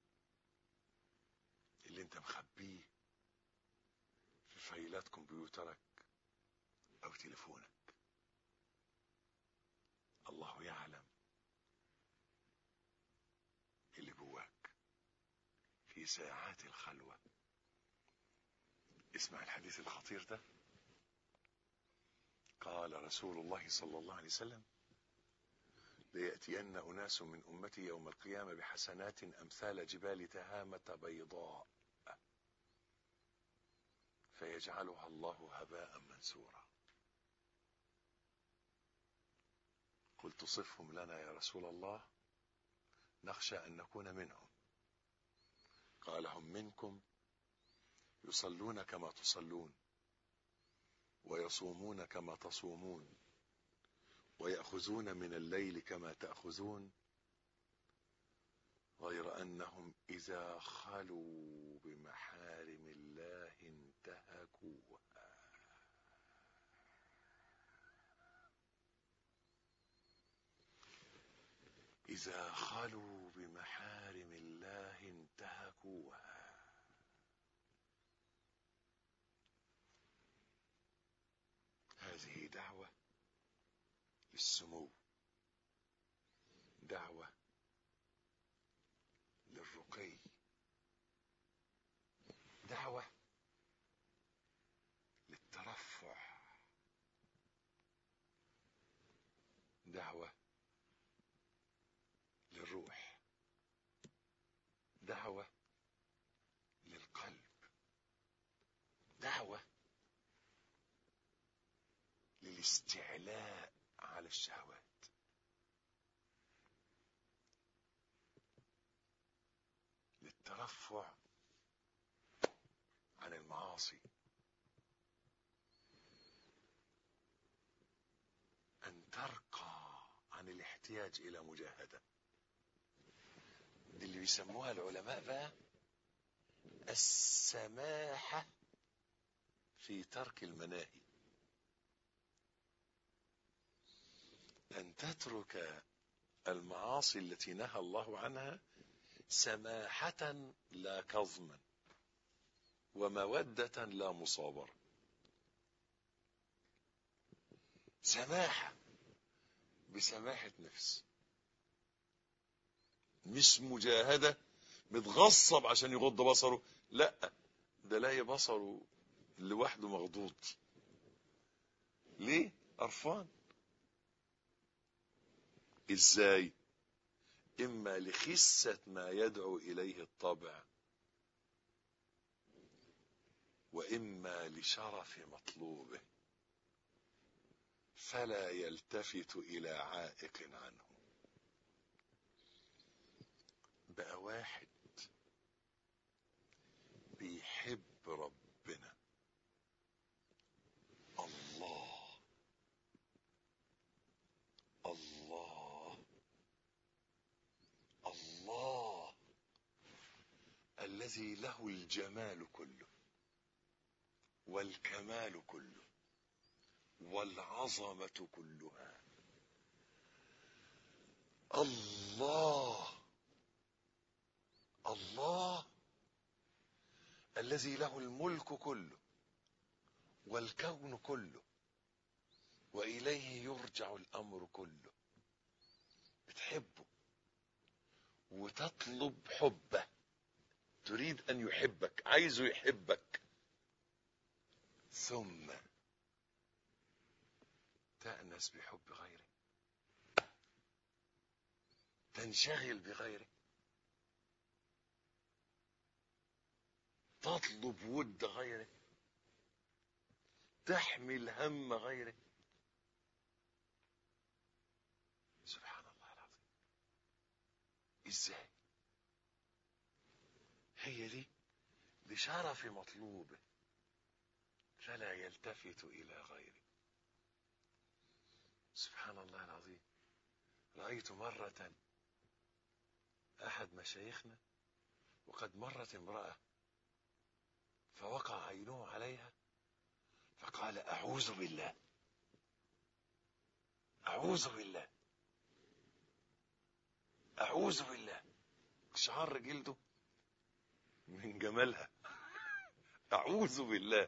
اللي انت مخبيه في فايلات كمبيوترك او تليفونك. الله يعلم اللي جواك في ساعات الخلوة. اسمع الحديث الخطير ده. قال رسول الله صلى الله عليه وسلم: ليأتين أناس من أمتي يوم القيامة بحسنات أمثال جبال تهامة بيضاء فيجعلها الله هباء منثورا. قلت صفهم لنا يا رسول الله نخشى أن نكون منهم. قال: هم منكم يصلون كما تصلون ويصومون كما تصومون ويأخذون من الليل كما تأخذون، غير أنهم إذا خلوا بمحارم الله انتهكوها. إذا خلوا بمحارم الله انتهكوها. هذه دعوة للسمو، دعوة للرقي، دعوة للترفع، دعوة للروح، دعوة للقلب، دعوة للاستعلاء على الشهوات. للترفع عن المعاصي، أن ترقى عن الاحتياج إلى مجاهدة. دي اللي بيسموها العلماء بقى السماحة في ترك المناهي. أن تترك المعاصي التي نهى الله عنها سماحة لا كظما، ومودة لا مصابرة. سماحة بسماحة نفس، مش مجاهدة متغصب عشان يغض بصره، لا، ده لاقي بصره لوحده مغضوض. ليه؟ قرفان. ازاي؟ اما لخسة ما يدعو اليه الطبع، واما لشرف مطلوبه فلا يلتفت الى عائق عنه. بقى واحد بيحب ربنا، الله الله الله الذي له الجمال كله والكمال كله والعظمة كلها. الله الله الذي له الملك كله والكون كله وإليه يرجع الأمر كله. بتحبه وتطلب حبه، تريد أن يحبك، عايزه يحبك، ثم تأنس بحب غيره، تنشغل بغيره، تطلب ود غيره، تحمل هم غيره. سبحان الله العظيم. ازاي؟ هي دي لشرف مطلوبه فلا يلتفت الى غيره. سبحان الله العظيم. رأيت مرة احد مشايخنا وقد مرت امرأة فوقع عينه عليها فقال اعوذ بالله اعوذ بالله اعوذ بالله، شعر جلده من جمالها، اعوذ بالله،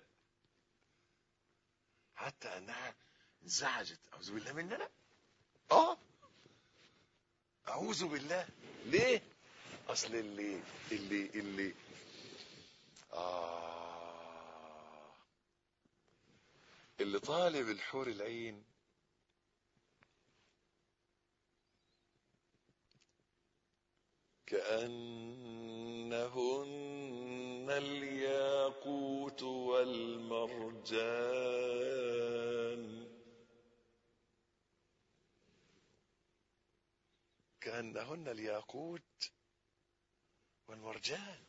حتى انها انزعجت. اعوذ بالله مننا؟ اه اعوذ بالله. ليه؟ اصل اللي اللي اللي آه اللي طالب الحور العين كأنهن الياقوت والمرجان، كأنهن الياقوت والمرجان.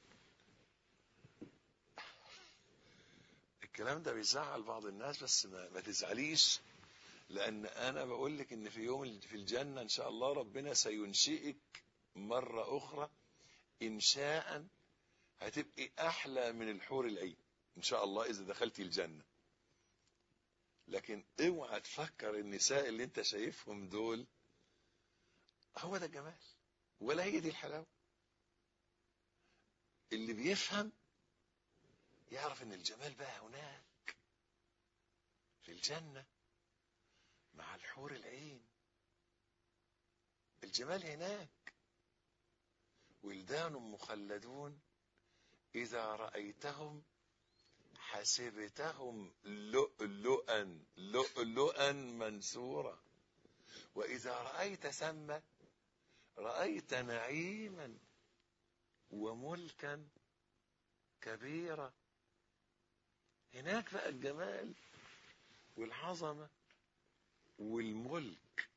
الكلام ده بيزعل بعض الناس، بس ما, ما تزعليش، لأن أنا بقول لك إن في يوم في الجنة إن شاء الله ربنا سينشئك مرة أخرى إنشاء هتبقي أحلى من الحور العين إن شاء الله إذا دخلتي الجنة. لكن اوعى تفكر النساء اللي انت شايفهم دول هو ده الجمال، ولا هي دي الحلاوة. اللي بيفهم يعرف ان الجمال بقى هناك في الجنة مع الحور العين. الجمال هناك. ولدان مخلدون إذا رأيتهم حسبتهم لؤلؤا لؤلؤا منثورا، وإذا رأيت ثم رأيت نعيما وملكا كبيرا. هناك بقى الجمال والعظمة والملك.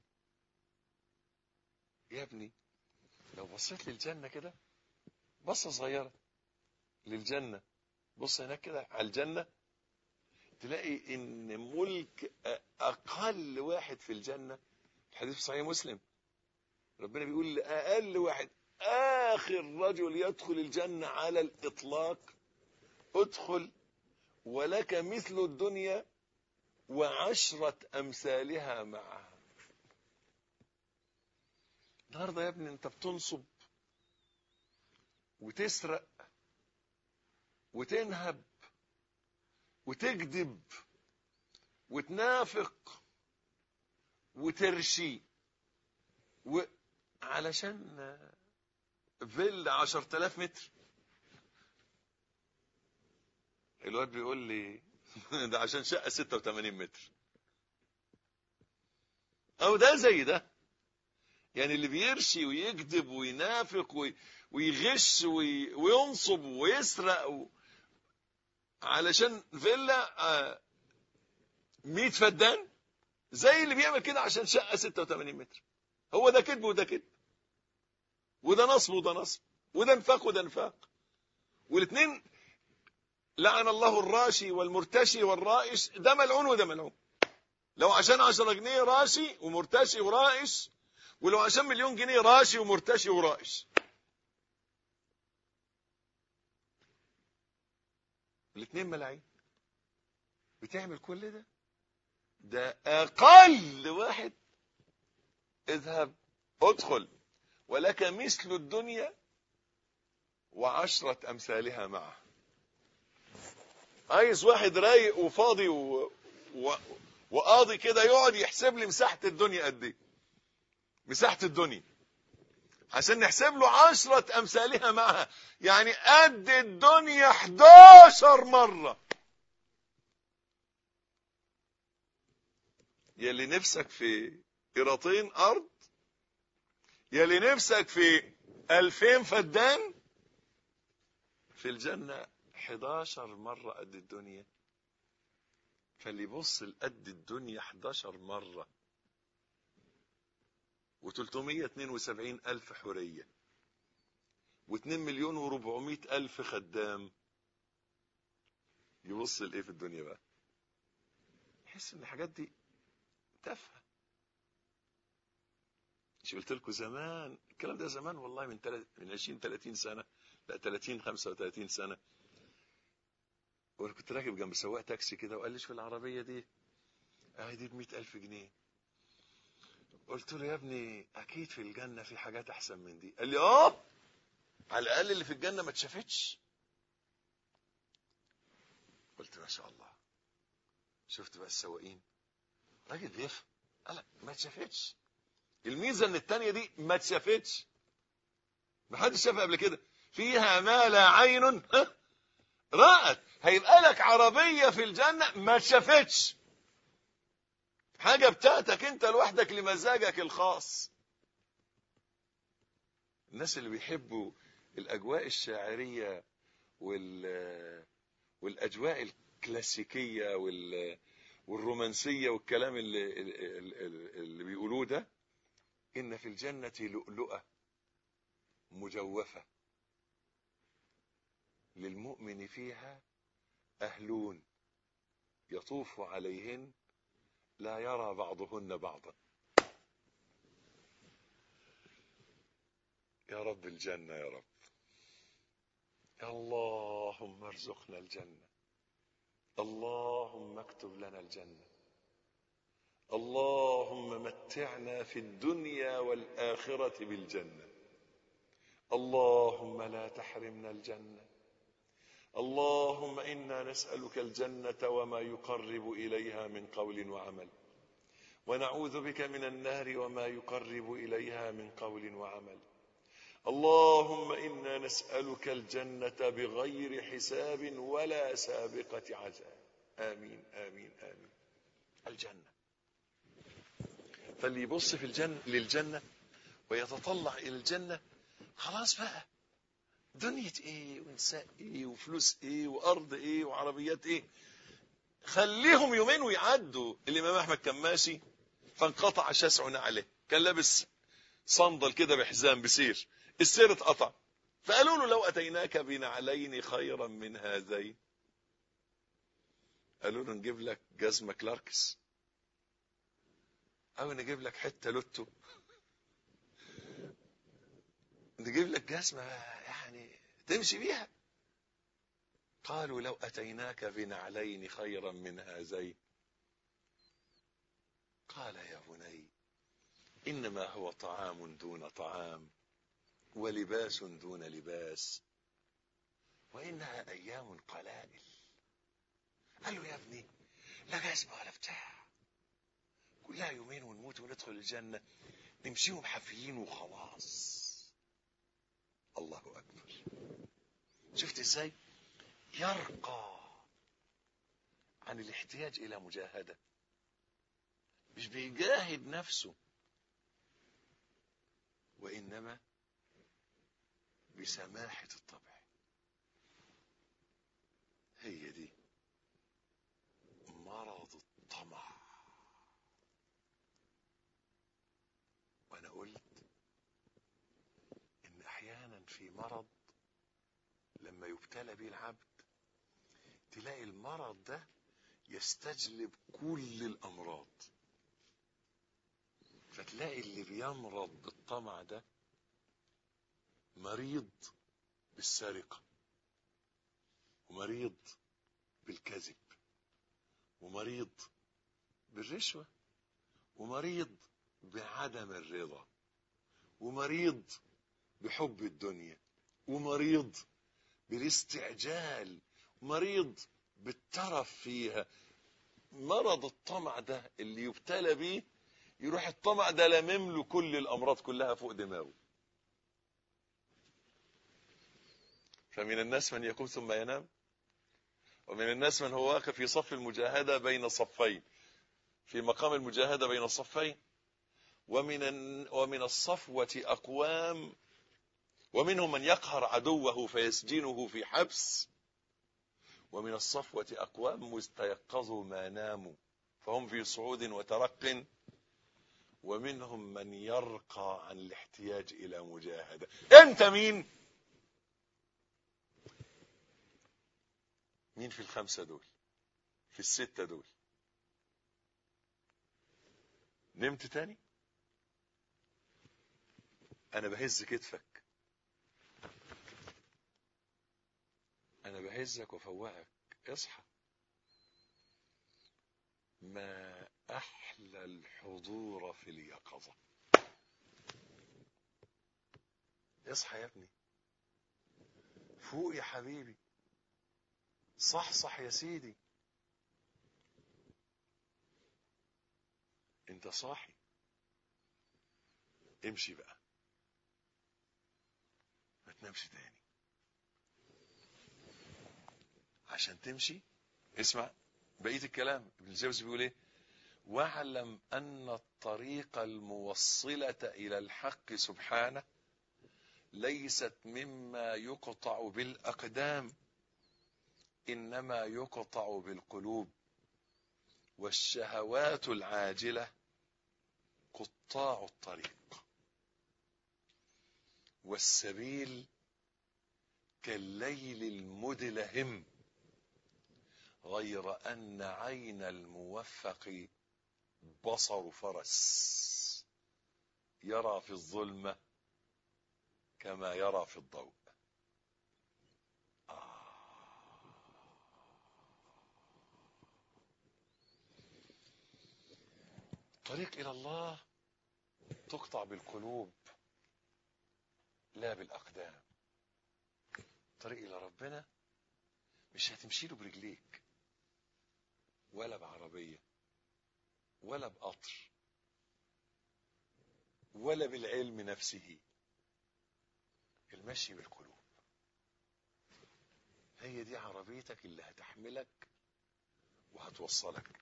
يا ابني لو بصيت للجنة كده بصة صغيرة للجنة، بص هناك كده على الجنة تلاقي ان ملك اقل واحد في الجنة. الحديث في صحيح مسلم ربنا بيقول لأقل واحد آخر رجل يدخل الجنة على الإطلاق ادخل ولك مثل الدنيا وعشرة أمثالها معها. النهارده يا ابني انت بتنصب وتسرق وتنهب وتكذب وتنافق وترشي، وعلشان فيلا عشرة آلاف متر. الواد بيقول لي ده عشان شقة ستة وثمانين متر. او ده زي ده، يعني اللي بيرشي ويكذب وينافق ويغش وينصب ويسرق و... علشان فيلا مية فدان، زي اللي بيعمل كده عشان شقة ستة وثمانين متر. هو ده كذب وده كذب، وده نصب وده نصب، وده نفاق وده نفاق، والاثنين لعن الله الراشي والمرتشي والرائش، ده ملعون وده ملعون. لو عشان عشرة جنيه راشي ومرتشي ورائش، ولو عشان مليون جنيه راشي ومرتشي ورائش. الاثنين ملاعين. بتعمل كل ده، ده اقل واحد. اذهب ادخل ولك مثل الدنيا وعشرة امثالها معه. عايز واحد رايق وفاضي و... و... وقاضي كده يقعد يحسب لي مساحة الدنيا قد ايه، مساحة الدنيا، عشان نحسب له عشرة امثالها معها، يعني قد الدنيا حداشر مرة. يلي نفسك في قيراطين ارض، يلي نفسك في الفين فدان، في الجنة حداشر مرة قد الدنيا. فاللي يبص لقد الدنيا حداشر مرة وتلتمية اتنين وسبعين الف حورية واتنين مليون وربعمائة الف خدام، يبص لايه في الدنيا بقى؟ يحس ان الحاجات دي تافهه. مش قلت لكم زمان الكلام ده؟ زمان والله، من تل... من عشرين ثلاثين سنه، لا ثلاثين خمسة وثلاثين سنه. وانا كنت راكب جنب سواق تاكسي كده، وقال لي في العربيه دي اهي دي ب مئة الف جنيه. قلت له يا ابني اكيد في الجنه في حاجات احسن من دي. قال لي اه، على الاقل اللي في الجنه ما اتشافتش. قلت ما شاء الله. شفت بقى السواقين، راجل بيفهم. قال ما اتشافتش. الميزه ان الثانيه دي ما اتشافتش، ما حدش شافها قبل كده. فيها ما لا عين رأت. هيبقى لك عربيه في الجنه ما اتشافتش، حاجه بتاعتك انت لوحدك لمزاجك الخاص. الناس اللي بيحبوا الاجواء الشاعريه وال والاجواء الكلاسيكيه وال والرومانسيه والكلام اللي اللي بيقولوه ده، إن في الجنة لؤلؤة مجوفة للمؤمن فيها أهلون يطوف عليهن لا يرى بعضهن بعضا. يا رب الجنة يا رب. اللهم ارزقنا الجنة، اللهم اكتب لنا الجنة، اللهم متعنا في الدنيا والآخرة بالجنة، اللهم لا تحرمنا الجنة، اللهم إنا نسألك الجنة وما يقرب إليها من قول وعمل، ونعوذ بك من النار وما يقرب إليها من قول وعمل. اللهم إنا نسألك الجنة بغير حساب ولا سابقة عذاب. آمين آمين آمين. الجنة. فاللي يبص في الجنة للجنة ويتطلع إلى الجنة، خلاص بقى دنيا ايه ونساء ايه وفلوس ايه وارض ايه وعربيات ايه، خليهم يومين ويعدوا. الامام احمد كان ماشي فانقطع شسع نعله، كان لابس صندل كده بحزام بسير، السير اتقطع، فقالوا له لو اتيناك بنعلين خيرا من هذين، قالوا له نجيب لك جزمه كلاركس او نجيب لك حته لوتو، نجيب لك جزمه يعني تمشي بيها. قالوا لو أتيناك بنعلين خيرا من هذين، قال يا بني إنما هو طعام دون طعام ولباس دون لباس وإنها أيام قلائل. قال له يا ابني لا جزمة ولا بتاع، كلها يومين ونموت وندخل الجنة، نمشيهم حافيين وخلاص. شفت ازاي يرقى عن الاحتياج الى مجاهدة، مش بيجاهد نفسه وانما بسماحة الطبع. هي دي مرض الطمع. وانا قلت ان احيانا في مرض لما يبتلى به العبد تلاقي المرض ده يستجلب كل الامراض، فتلاقي اللي بيمرض بالطمع ده مريض بالسرقة، ومريض بالكذب، ومريض بالرشوة، ومريض بعدم الرضا، ومريض بحب الدنيا، ومريض بالاستعجال، ومريض بالترف فيها. مرض الطمع ده اللي يبتلى بيه يروح الطمع ده لمم له كل الامراض كلها فوق دماغه. فمن الناس من يقوم ثم ينام، ومن الناس من هو واقف في صف المجاهدة بين صفين، في مقام المجاهدة بين الصفين. ومن ومن الصفوة أقوام، ومنهم من يقهر عدوه فيسجنه في حبس. ومن الصفوة أقوام مستيقظوا ما ناموا فهم في صعود وترق. ومنهم من يرقى عن الاحتياج إلى مجاهدة. أنت مين؟ مين في الخمسة دول؟ في الستة دول؟ نمت تاني؟ أنا بهز كتفك، أنا بهزك وفوقك، اصحى. ما أحلى الحضور في اليقظة. اصحى يا ابني، فوق يا حبيبي، صح صح يا سيدي، انت صاحي. امشي بقى، ما تنامش تاني. عشان تمشي اسمع بقية الكلام. ابن الجوزي بيقول ايه؟ واعلم ان الطريق الموصلة الى الحق سبحانه ليست مما يقطع بالاقدام، انما يقطع بالقلوب، والشهوات العاجلة قطاع الطريق، والسبيل كالليل المدلهم، غير أن عين الموفق بصر فرس يرى في الظلمة كما يرى في الضوء. آه. طريق إلى الله تقطع بالقلوب لا بالأقدام. طريق إلى ربنا مش هتمشي له برجليك ولا بعربية ولا بقطر ولا بالعلم نفسه، المشي بالقلوب. هي دي عربيتك اللي هتحملك وهتوصلك.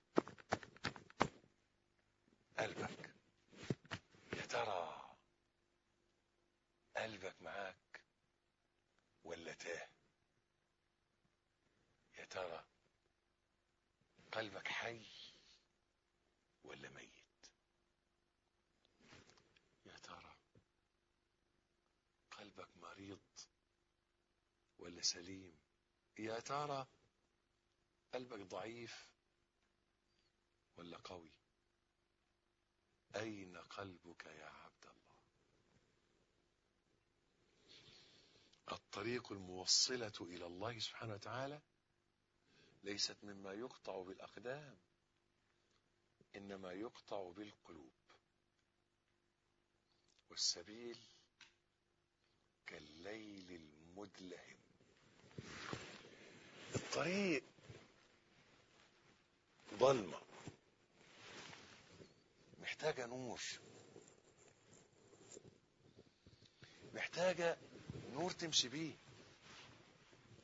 قلبك، يا ترى قلبك معاك ولا تاه؟ يا ترى قلبك حي ولا ميت؟ يا ترى قلبك مريض ولا سليم؟ يا ترى قلبك ضعيف ولا قوي؟ أين قلبك يا عبد الله؟ الطريق الموصلة إلى الله سبحانه وتعالى ليست مما يقطع بالأقدام، إنما يقطع بالقلوب، والسبيل كالليل المدلهم. الطريق ظلمة محتاجة نور، محتاجة نور تمشي بيه.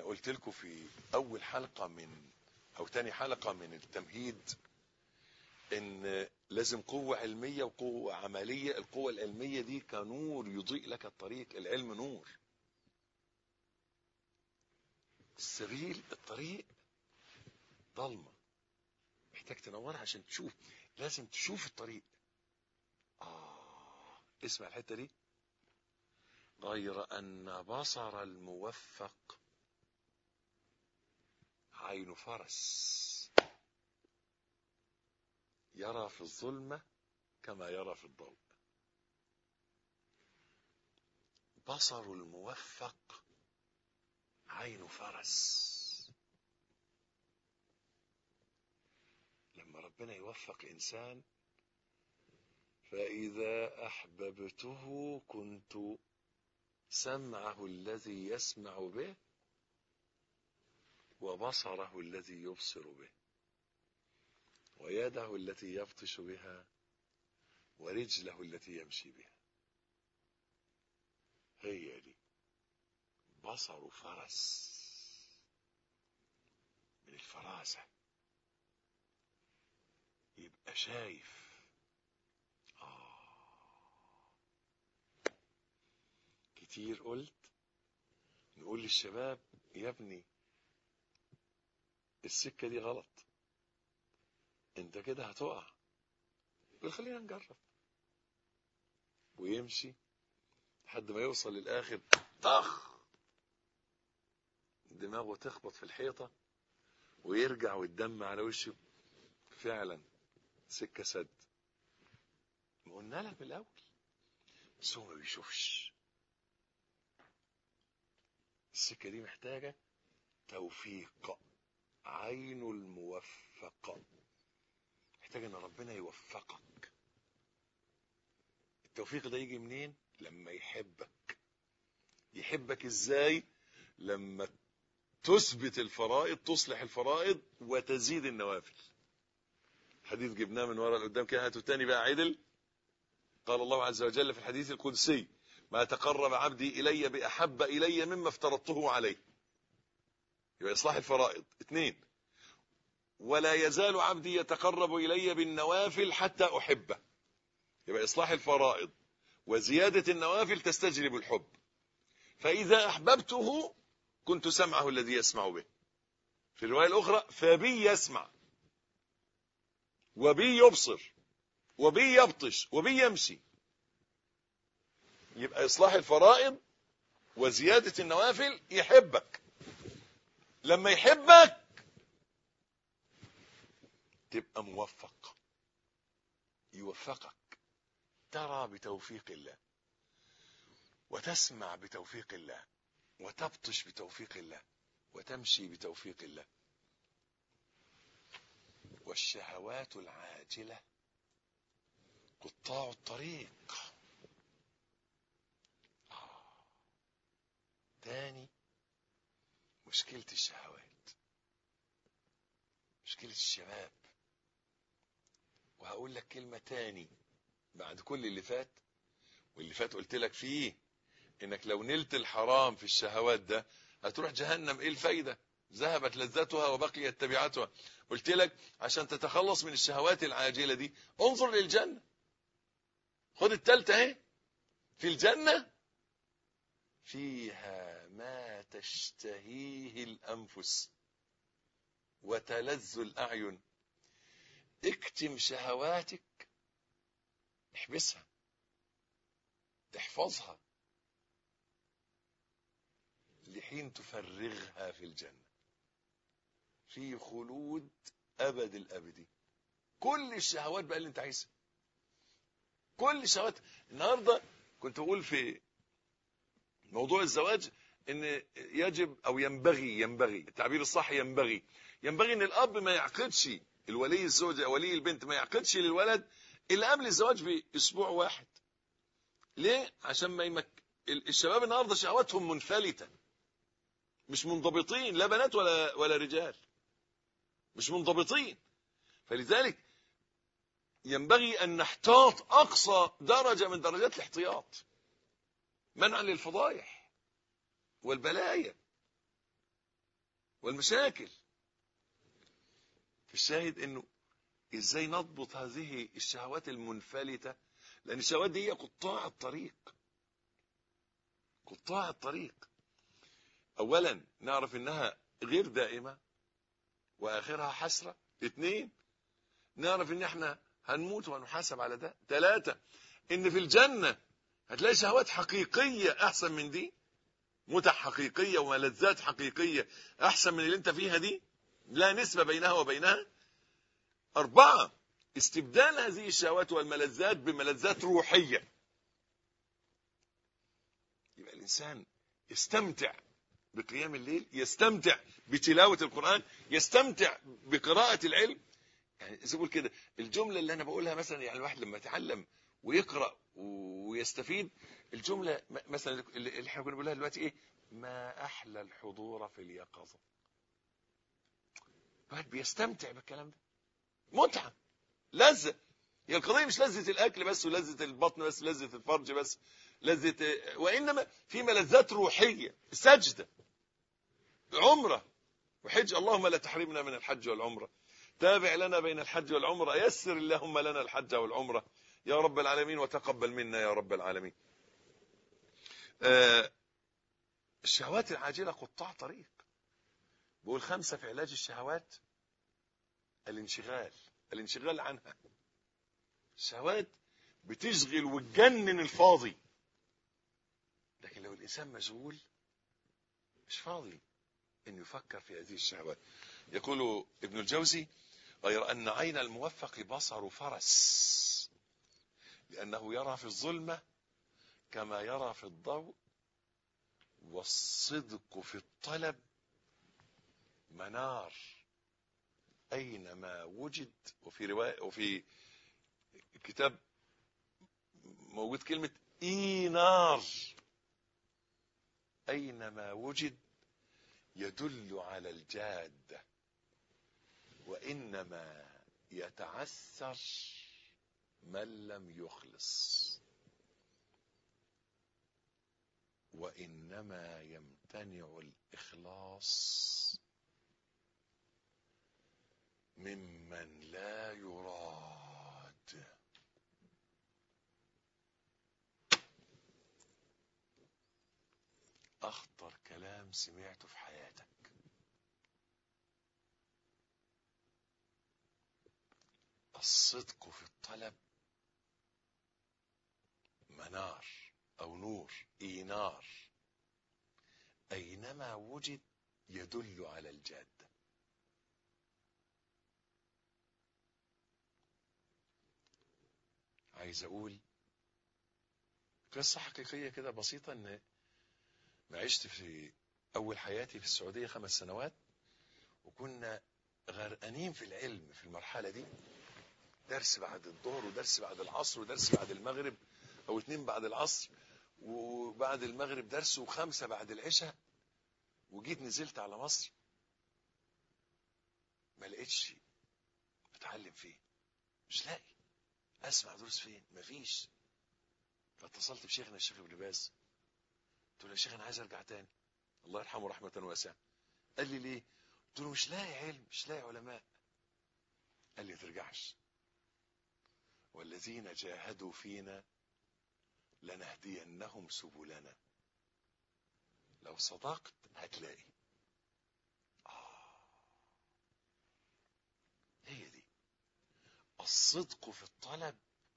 قلت لكم في اول حلقة من او تاني حلقة من التمهيد ان لازم قوة علمية وقوة عملية. القوة العلمية دي كنور يضيء لك الطريق، العلم نور، السبيل الطريق ضلمة، محتاج تنورها عشان تشوف، لازم تشوف الطريق. آه اسمع الحتة دي: غير أن بصر الموفق عين فرس، يرى في الظلمة كما يرى في الضوء. بصر الموفق عين فرس. لما ربنا يوفق إنسان: فإذا أحببته كنت سمعه الذي يسمع به وبصره الذي يبصر به ويده التي يبطش بها ورجله التي يمشي بها. هي دي بصر فرس، من الفراسة، يبقى شايف. آه. كتير قلت نقول للشباب: يا ابني السكة دي غلط، انت كده هتقع. يقول خلينا نجرب، ويمشي لحد ما يوصل للآخر، طخ، دماغه تخبط في الحيطة ويرجع والدم على وشه. فعلا سكة سد. ما قلنا لك من الأول، بس هو ما بيشوفش. السكة دي محتاجة توفيق، عين الموفق، محتاج ان ربنا يوفقك. التوفيق ده يجي منين؟ لما يحبك. يحبك ازاي؟ لما تثبت الفرائض، تصلح الفرائض وتزيد النوافل. حديث جبناه من ورا لقدام كده، هاتوا تاني بقى عدل. قال الله عز وجل في الحديث القدسي: ما تقرب عبدي الي باحب الي مما افترضته عليه. يبقى اصلاح الفرائض. اثنين: ولا يزال عبدي يتقرب الي بالنوافل حتى احبه. يبقى اصلاح الفرائض وزيادة النوافل تستجلب الحب. فاذا احببته كنت سمعه الذي يسمع به. في الرواية الاخرى: فبي يسمع وبي يبصر وبي يبطش وبي يمشي. يبقى اصلاح الفرائض وزيادة النوافل يحبك. لما يحبك تبقى موفق، يوفقك، ترى بتوفيق الله، وتسمع بتوفيق الله، وتبطش بتوفيق الله، وتمشي بتوفيق الله. والشهوات العاجلة قطاع الطريق. آه. تاني مشكلة الشهوات، مشكلة الشباب. وهقول لك كلمة تاني بعد كل اللي فات، واللي فات قلت لك فيه انك لو نلت الحرام في الشهوات ده هتروح جهنم. ايه الفايدة؟ ذهبت لذتها وبقيت تبعتها. قلت لك عشان تتخلص من الشهوات العاجلة دي انظر للجنة. خد التالتة اهي: في الجنة فيها ما تشتهيه الأنفس وتلذ الأعين. اكتم شهواتك، احبسها، احفظها لحين تفرغها في الجنة، في خلود أبد الأبدي. كل الشهوات بقى اللي انت عايزها، كل الشهوات. النهاردة كنت أقول في موضوع الزواج ان يجب او ينبغي ينبغي التعبير الصح ينبغي ينبغي ان الاب ما يعقدش، الولي الزوج او ولي البنت ما يعقدش للولد الا قبل الزواج باسبوع واحد. ليه؟ عشان ما يمك... الشباب النهارده شهواتهم منفلته، مش منضبطين، لا بنات ولا ولا رجال، مش منضبطين. فلذلك ينبغي ان نحتاط اقصى درجه من درجات الاحتياط، منعا للفضايح والبلايا. والمشاكل. في الشاهد انه ازاي نضبط هذه الشهوات المنفلتة، لان الشهوات دي هي قطاع الطريق. قطاع الطريق اولا نعرف انها غير دائمة واخرها حسرة. اثنين نعرف ان احنا هنموت وهنحاسب على ده. ثلاثة ان في الجنة هتلاقي شهوات حقيقية احسن من دي، متع حقيقية وملذات حقيقية احسن من اللي انت فيها دي، لا نسبة بينها وبينها. اربعة استبدال هذه الشهوات والملذات بملذات روحية. يبقى الانسان يستمتع بقيام الليل، يستمتع بتلاوة القرآن، يستمتع بقراءة العلم. يعني زي بقول كده الجملة اللي انا بقولها مثلا، يعني الواحد لما يتعلم ويقرأ ويستفيد، الجملة مثلا اللي احنا كنا بنقولها دلوقتي ايه؟ ما احلى الحضور في اليقظة. الواحد بيستمتع بالكلام ده، متعة، لذة. هي القضية مش لذة الاكل بس ولذة البطن بس ولذة الفرج بس، لذة، وانما في ملذات روحية. سجدة، عمرة وحج. اللهم لا تحرمنا من الحج والعمرة، تابع لنا بين الحج والعمرة، يسر اللهم لنا الحج والعمرة يا رب العالمين، وتقبل منا يا رب العالمين. آه الشهوات العاجلة قطاع طريق. بقول خمسة في علاج الشهوات: الانشغال، الانشغال عنها. الشهوات بتشغل وتجنن الفاضي، لكن لو الإنسان مشغول مش فاضي انه يفكر في هذه الشهوات. يقول ابن الجوزي: غير أن عين الموفق بصر فرس، لأنه يرى في الظلمة كما يرى في الضوء، والصدق في الطلب منار أينما وجد. وفي رواية وفي كتاب موجود كلمة إينار، أينما وجد يدل على الجادة، وإنما يتعثر من لم يخلص، وإنما يمتنع الإخلاص ممن لا يراد. أخطر كلام سمعته في حياتك. الصدق في الطلب منار أو نور، إينار، أينما وجد يدل على الجادة. عايز أقول قصة حقيقية كده بسيطة. إن ما عشت في أول حياتي في السعودية خمس سنوات، وكنا غرقانين في العلم في المرحلة دي، درس بعد الظهر ودرس بعد العصر ودرس بعد المغرب أو اتنين بعد العصر، وبعد المغرب درس، وخمسة بعد العشاء. وجيت نزلت على مصر ما لقيتش اتعلم فين، مش لاقي اسمع دروس فين، مفيش. فاتصلت بشيخنا الشيخ ابن باز، قلت له يا شيخ انا عايز ارجع تاني، الله يرحمه رحمة واسعة. قال لي ليه؟ قلت له مش لاقي علم، مش لاقي علماء. قال لي ترجعش، والذين جاهدوا فينا لنهدينهم سبلنا، لو صدقت هتلاقي. آه. هي دي الصدق في الطلب،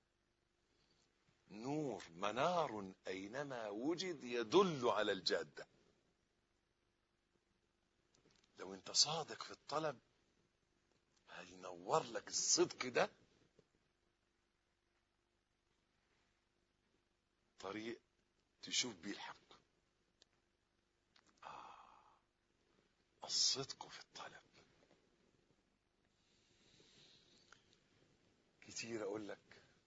نور منار أينما وجد يدل على الجادة. لو انت صادق في الطلب هينور لك الصدق ده طريق تشوف بيه الحق. آه. الصدق في الطلب. كتير اقول لك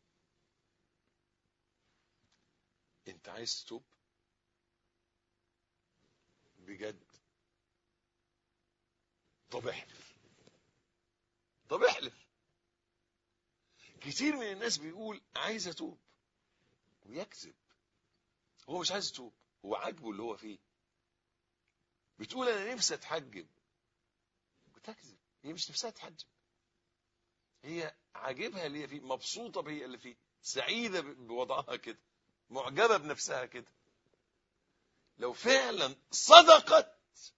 انت عايز تتوب بجد، طب احلف، طب احلف. كتير من الناس بيقول عايز اتوب ويكذب، هو مش عايز يتوب، هو عاجبه اللي هو فيه. بتقول انا نفسي اتحجب، تكذب، هي مش نفسها تحجب، هي عاجبها اللي هي فيه، مبسوطة بهي اللي فيه، سعيدة بوضعها كده، معجبة بنفسها كده. لو فعلا صدقت،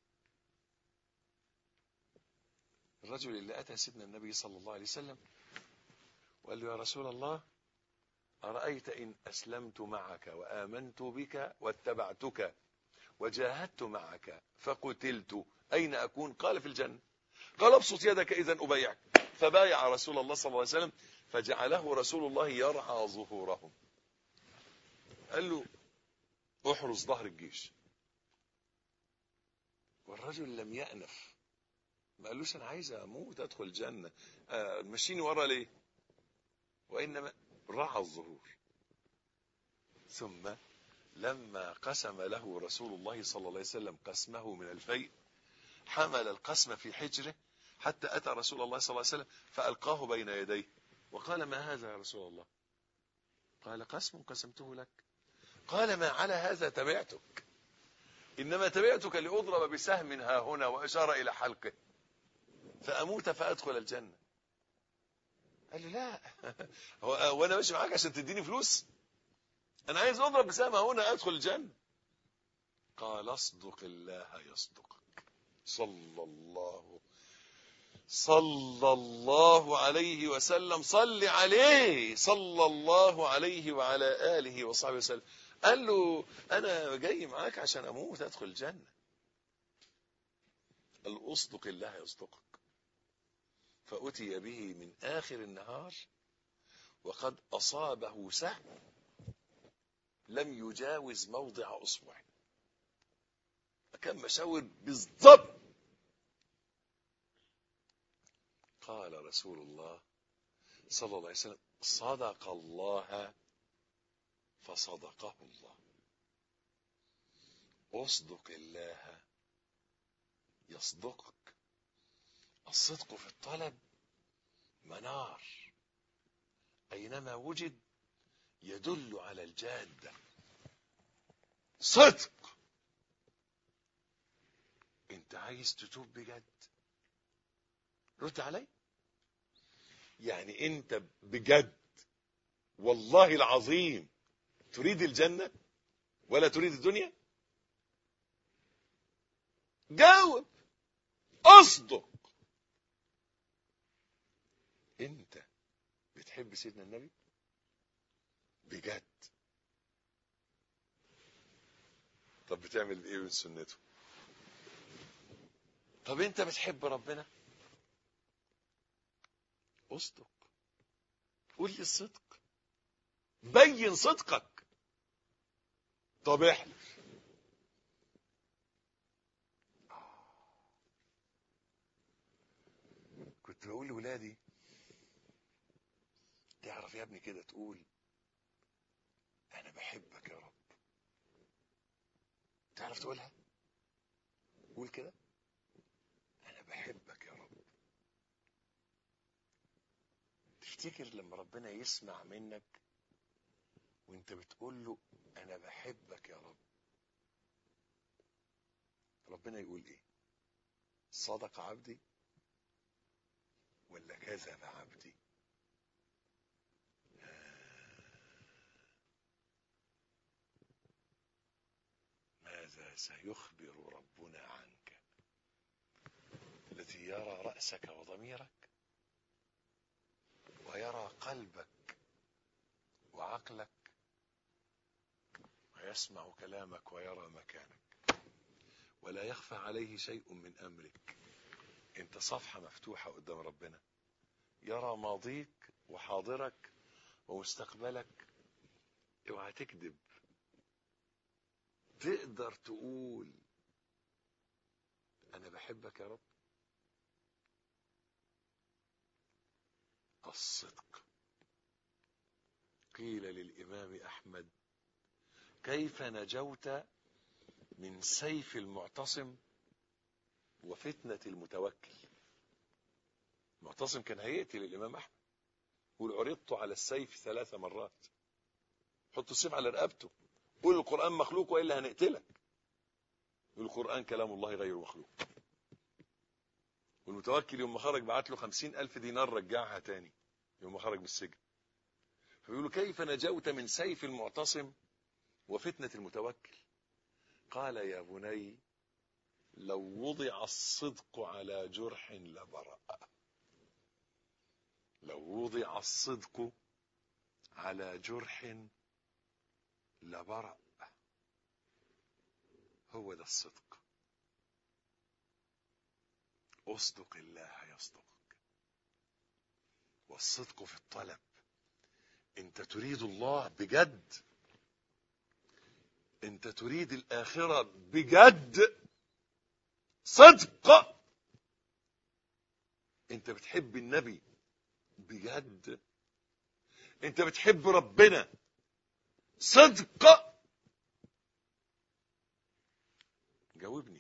الرجل اللي أتى سيدنا النبي صلى الله عليه وسلم وقال له: يا رسول الله، أرأيت إن أسلمت معك وآمنت بك واتبعتك وجاهدت معك فقتلت، أين أكون؟ قال: في الجنة. قال: ابسط يدك إذا أبايعك. فبايع رسول الله صلى الله عليه وسلم، فجعله رسول الله يرعى ظهورهم. قال له: احرس ظهر الجيش. والرجل لم يأنف، ما قالوش: أنا عايز أموت أدخل الجنة، آه مشيني ورا ليه؟ وإنما رعى الظهور. ثم لما قسم له رسول الله صلى الله عليه وسلم قسمه من الفيء، حمل القسم في حجره حتى أتى رسول الله صلى الله عليه وسلم فألقاه بين يديه وقال: ما هذا يا رسول الله؟ قال: قسم قسمته لك. قال: ما على هذا تبعتك، إنما تبعتك لأضرب بسهم ها هنا، وأشار إلى حلقه، فأموت فأدخل الجنة. قال له: لا هو وأنا ماشي معاك عشان تديني فلوس؟ أنا عايز أضرب بسهم ها هنا أدخل الجنة. قال: اصدق الله يصدقك. صلى الله صلى الله عليه وسلم، صل عليه صلى الله عليه وعلى آله وصحبه وسلم. قال له: أنا جاي معاك عشان أموت أدخل الجنة. قال: أصدق الله يصدقك. فأتي به من آخر النهار وقد أصابه سهم لم يجاوز موضع أصبع، كان مشاور بالضبط. قال رسول الله صلى الله عليه وسلم: صدق الله فصدقه الله. اصدق الله يصدقك. الصدق في الطلب منار، أينما وجد يدل على الجادة. صدق. انت عايز تتوب بجد؟ رد علي. يعني انت بجد والله العظيم تريد الجنة ولا تريد الدنيا؟ جاوب، اصدق. انت بتحب سيدنا النبي بجد؟ طب بتعمل ايه من سنته؟ طب انت بتحب ربنا؟ اصدق، قول لي الصدق، بين صدقك. طب احلف. كنت بقول لولادي: تعرف يا ابني كده تقول انا بحبك يا رب؟ تعرف تقولها؟ قول كده: انا بحبك يا رب. تفتكر لما ربنا يسمع منك وانت بتقول له انا بحبك يا رب، ربنا يقول ايه؟ صدق عبدي ولا كذب عبدي؟ ماذا سيخبر ربنا عنك الذي يرى رأسك وضميرك ويرى قلبك وعقلك ويسمع كلامك ويرى مكانك ولا يخفى عليه شيء من أمرك؟ انت صفحة مفتوحة قدام ربنا، يرى ماضيك وحاضرك ومستقبلك. اوعى تكذب. تقدر تقول انا بحبك يا رب؟ الصدق. قيل للإمام أحمد: كيف نجوت من سيف المعتصم وفتنة المتوكل؟ المعتصم كان هيقتل الإمام أحمد، قول: عرضت على السيف ثلاث مرات. حط السيف على رقبته، قول: القرآن مخلوق وإلا هنقتلك. القرآن كلام الله غير مخلوق. والمتوكل يوم ما خرج بعت له خمسين ألف دينار رجعها تاني يوم ما خرج من السجن. فبيقولوا كيف نجوت من سيف المعتصم وفتنة المتوكل؟ قال يا بني لو وضع الصدق على جرح لبرأ. لو وضع الصدق على جرح لبرأ. هو ده الصدق. اصدق الله يصدقك. والصدق في الطلب. انت تريد الله بجد، انت تريد الآخرة بجد، صدق. انت بتحب النبي بجد، انت بتحب ربنا صدق. جاوبني.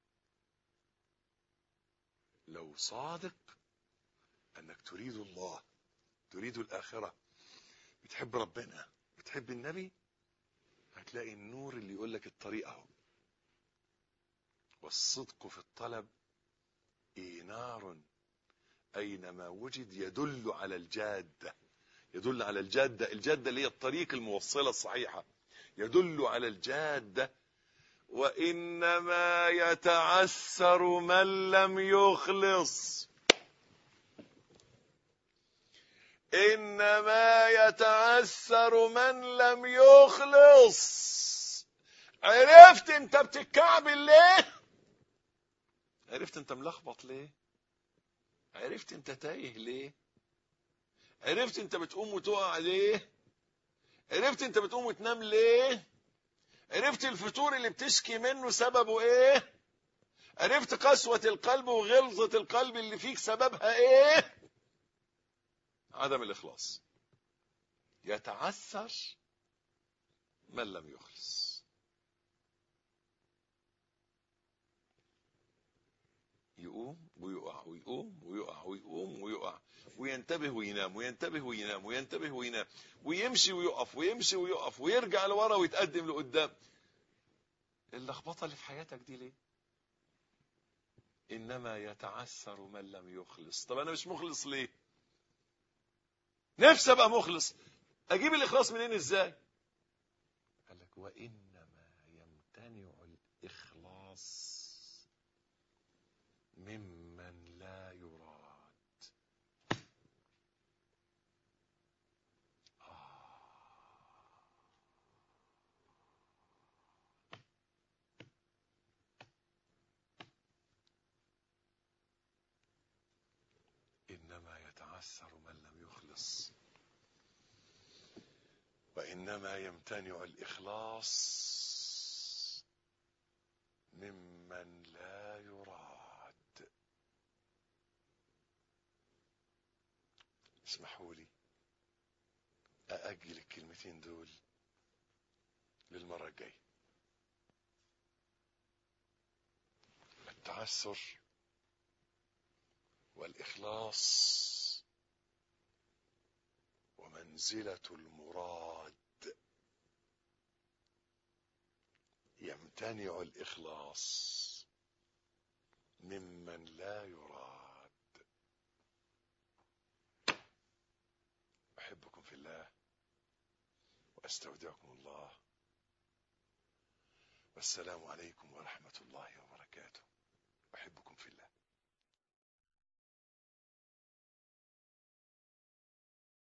لو صادق انك تريد الله، تريد الآخرة، بتحب ربنا، بتحب النبي، هتلاقي النور اللي يقول لك الطريق اهو. والصدق في الطلب إينار أينما وجد يدل على الجادة. يدل على الجادة، الجادة اللي هي الطريق الموصلة الصحيحة، يدل على الجادة. وإنما يتعسر من لم يخلص. إنما يتعسر من لم يخلص. عرفت انت بتتكعبل ليه؟ عرفت انت ملخبط ليه؟ عرفت انت تايه ليه؟ عرفت انت بتقوم وتقع ليه؟ عرفت انت بتقوم وتنام ليه؟ عرفت الفتور اللي بتشكي منه سببه ايه؟ عرفت قسوة القلب وغلظة القلب اللي فيك سببها ايه؟ عدم الإخلاص. يتعثر من لم يخلص. يقوم ويقع ويقوم ويقع ويقوم ويقع وينتبه وينام وينتبه وينام وينتبه وينام ويمشي ويقف ويمشي ويقف ويرجع لورا ويتقدم لقدام. اللخبطة اللي في حياتك دي ليه؟ إنما يتعثر من لم يخلص. طب أنا مش مخلص ليه؟ نفسي أبقى مخلص. أجيب الإخلاص منين إزاي؟ قال لك وإنما يمتنع الإخلاص ممن لا يراد. آه. إنما يتعثر من لم يخلص، وإنما يمتنع الإخلاص ممن لا يراد. اسمحوا لي أأجل الكلمتين دول للمرة الجاية. التعثر والإخلاص ومنزلة المراد. يمتنع الإخلاص ممن لا يراد. أحبكم في الله وأستودعكم الله، والسلام عليكم ورحمة الله وبركاته.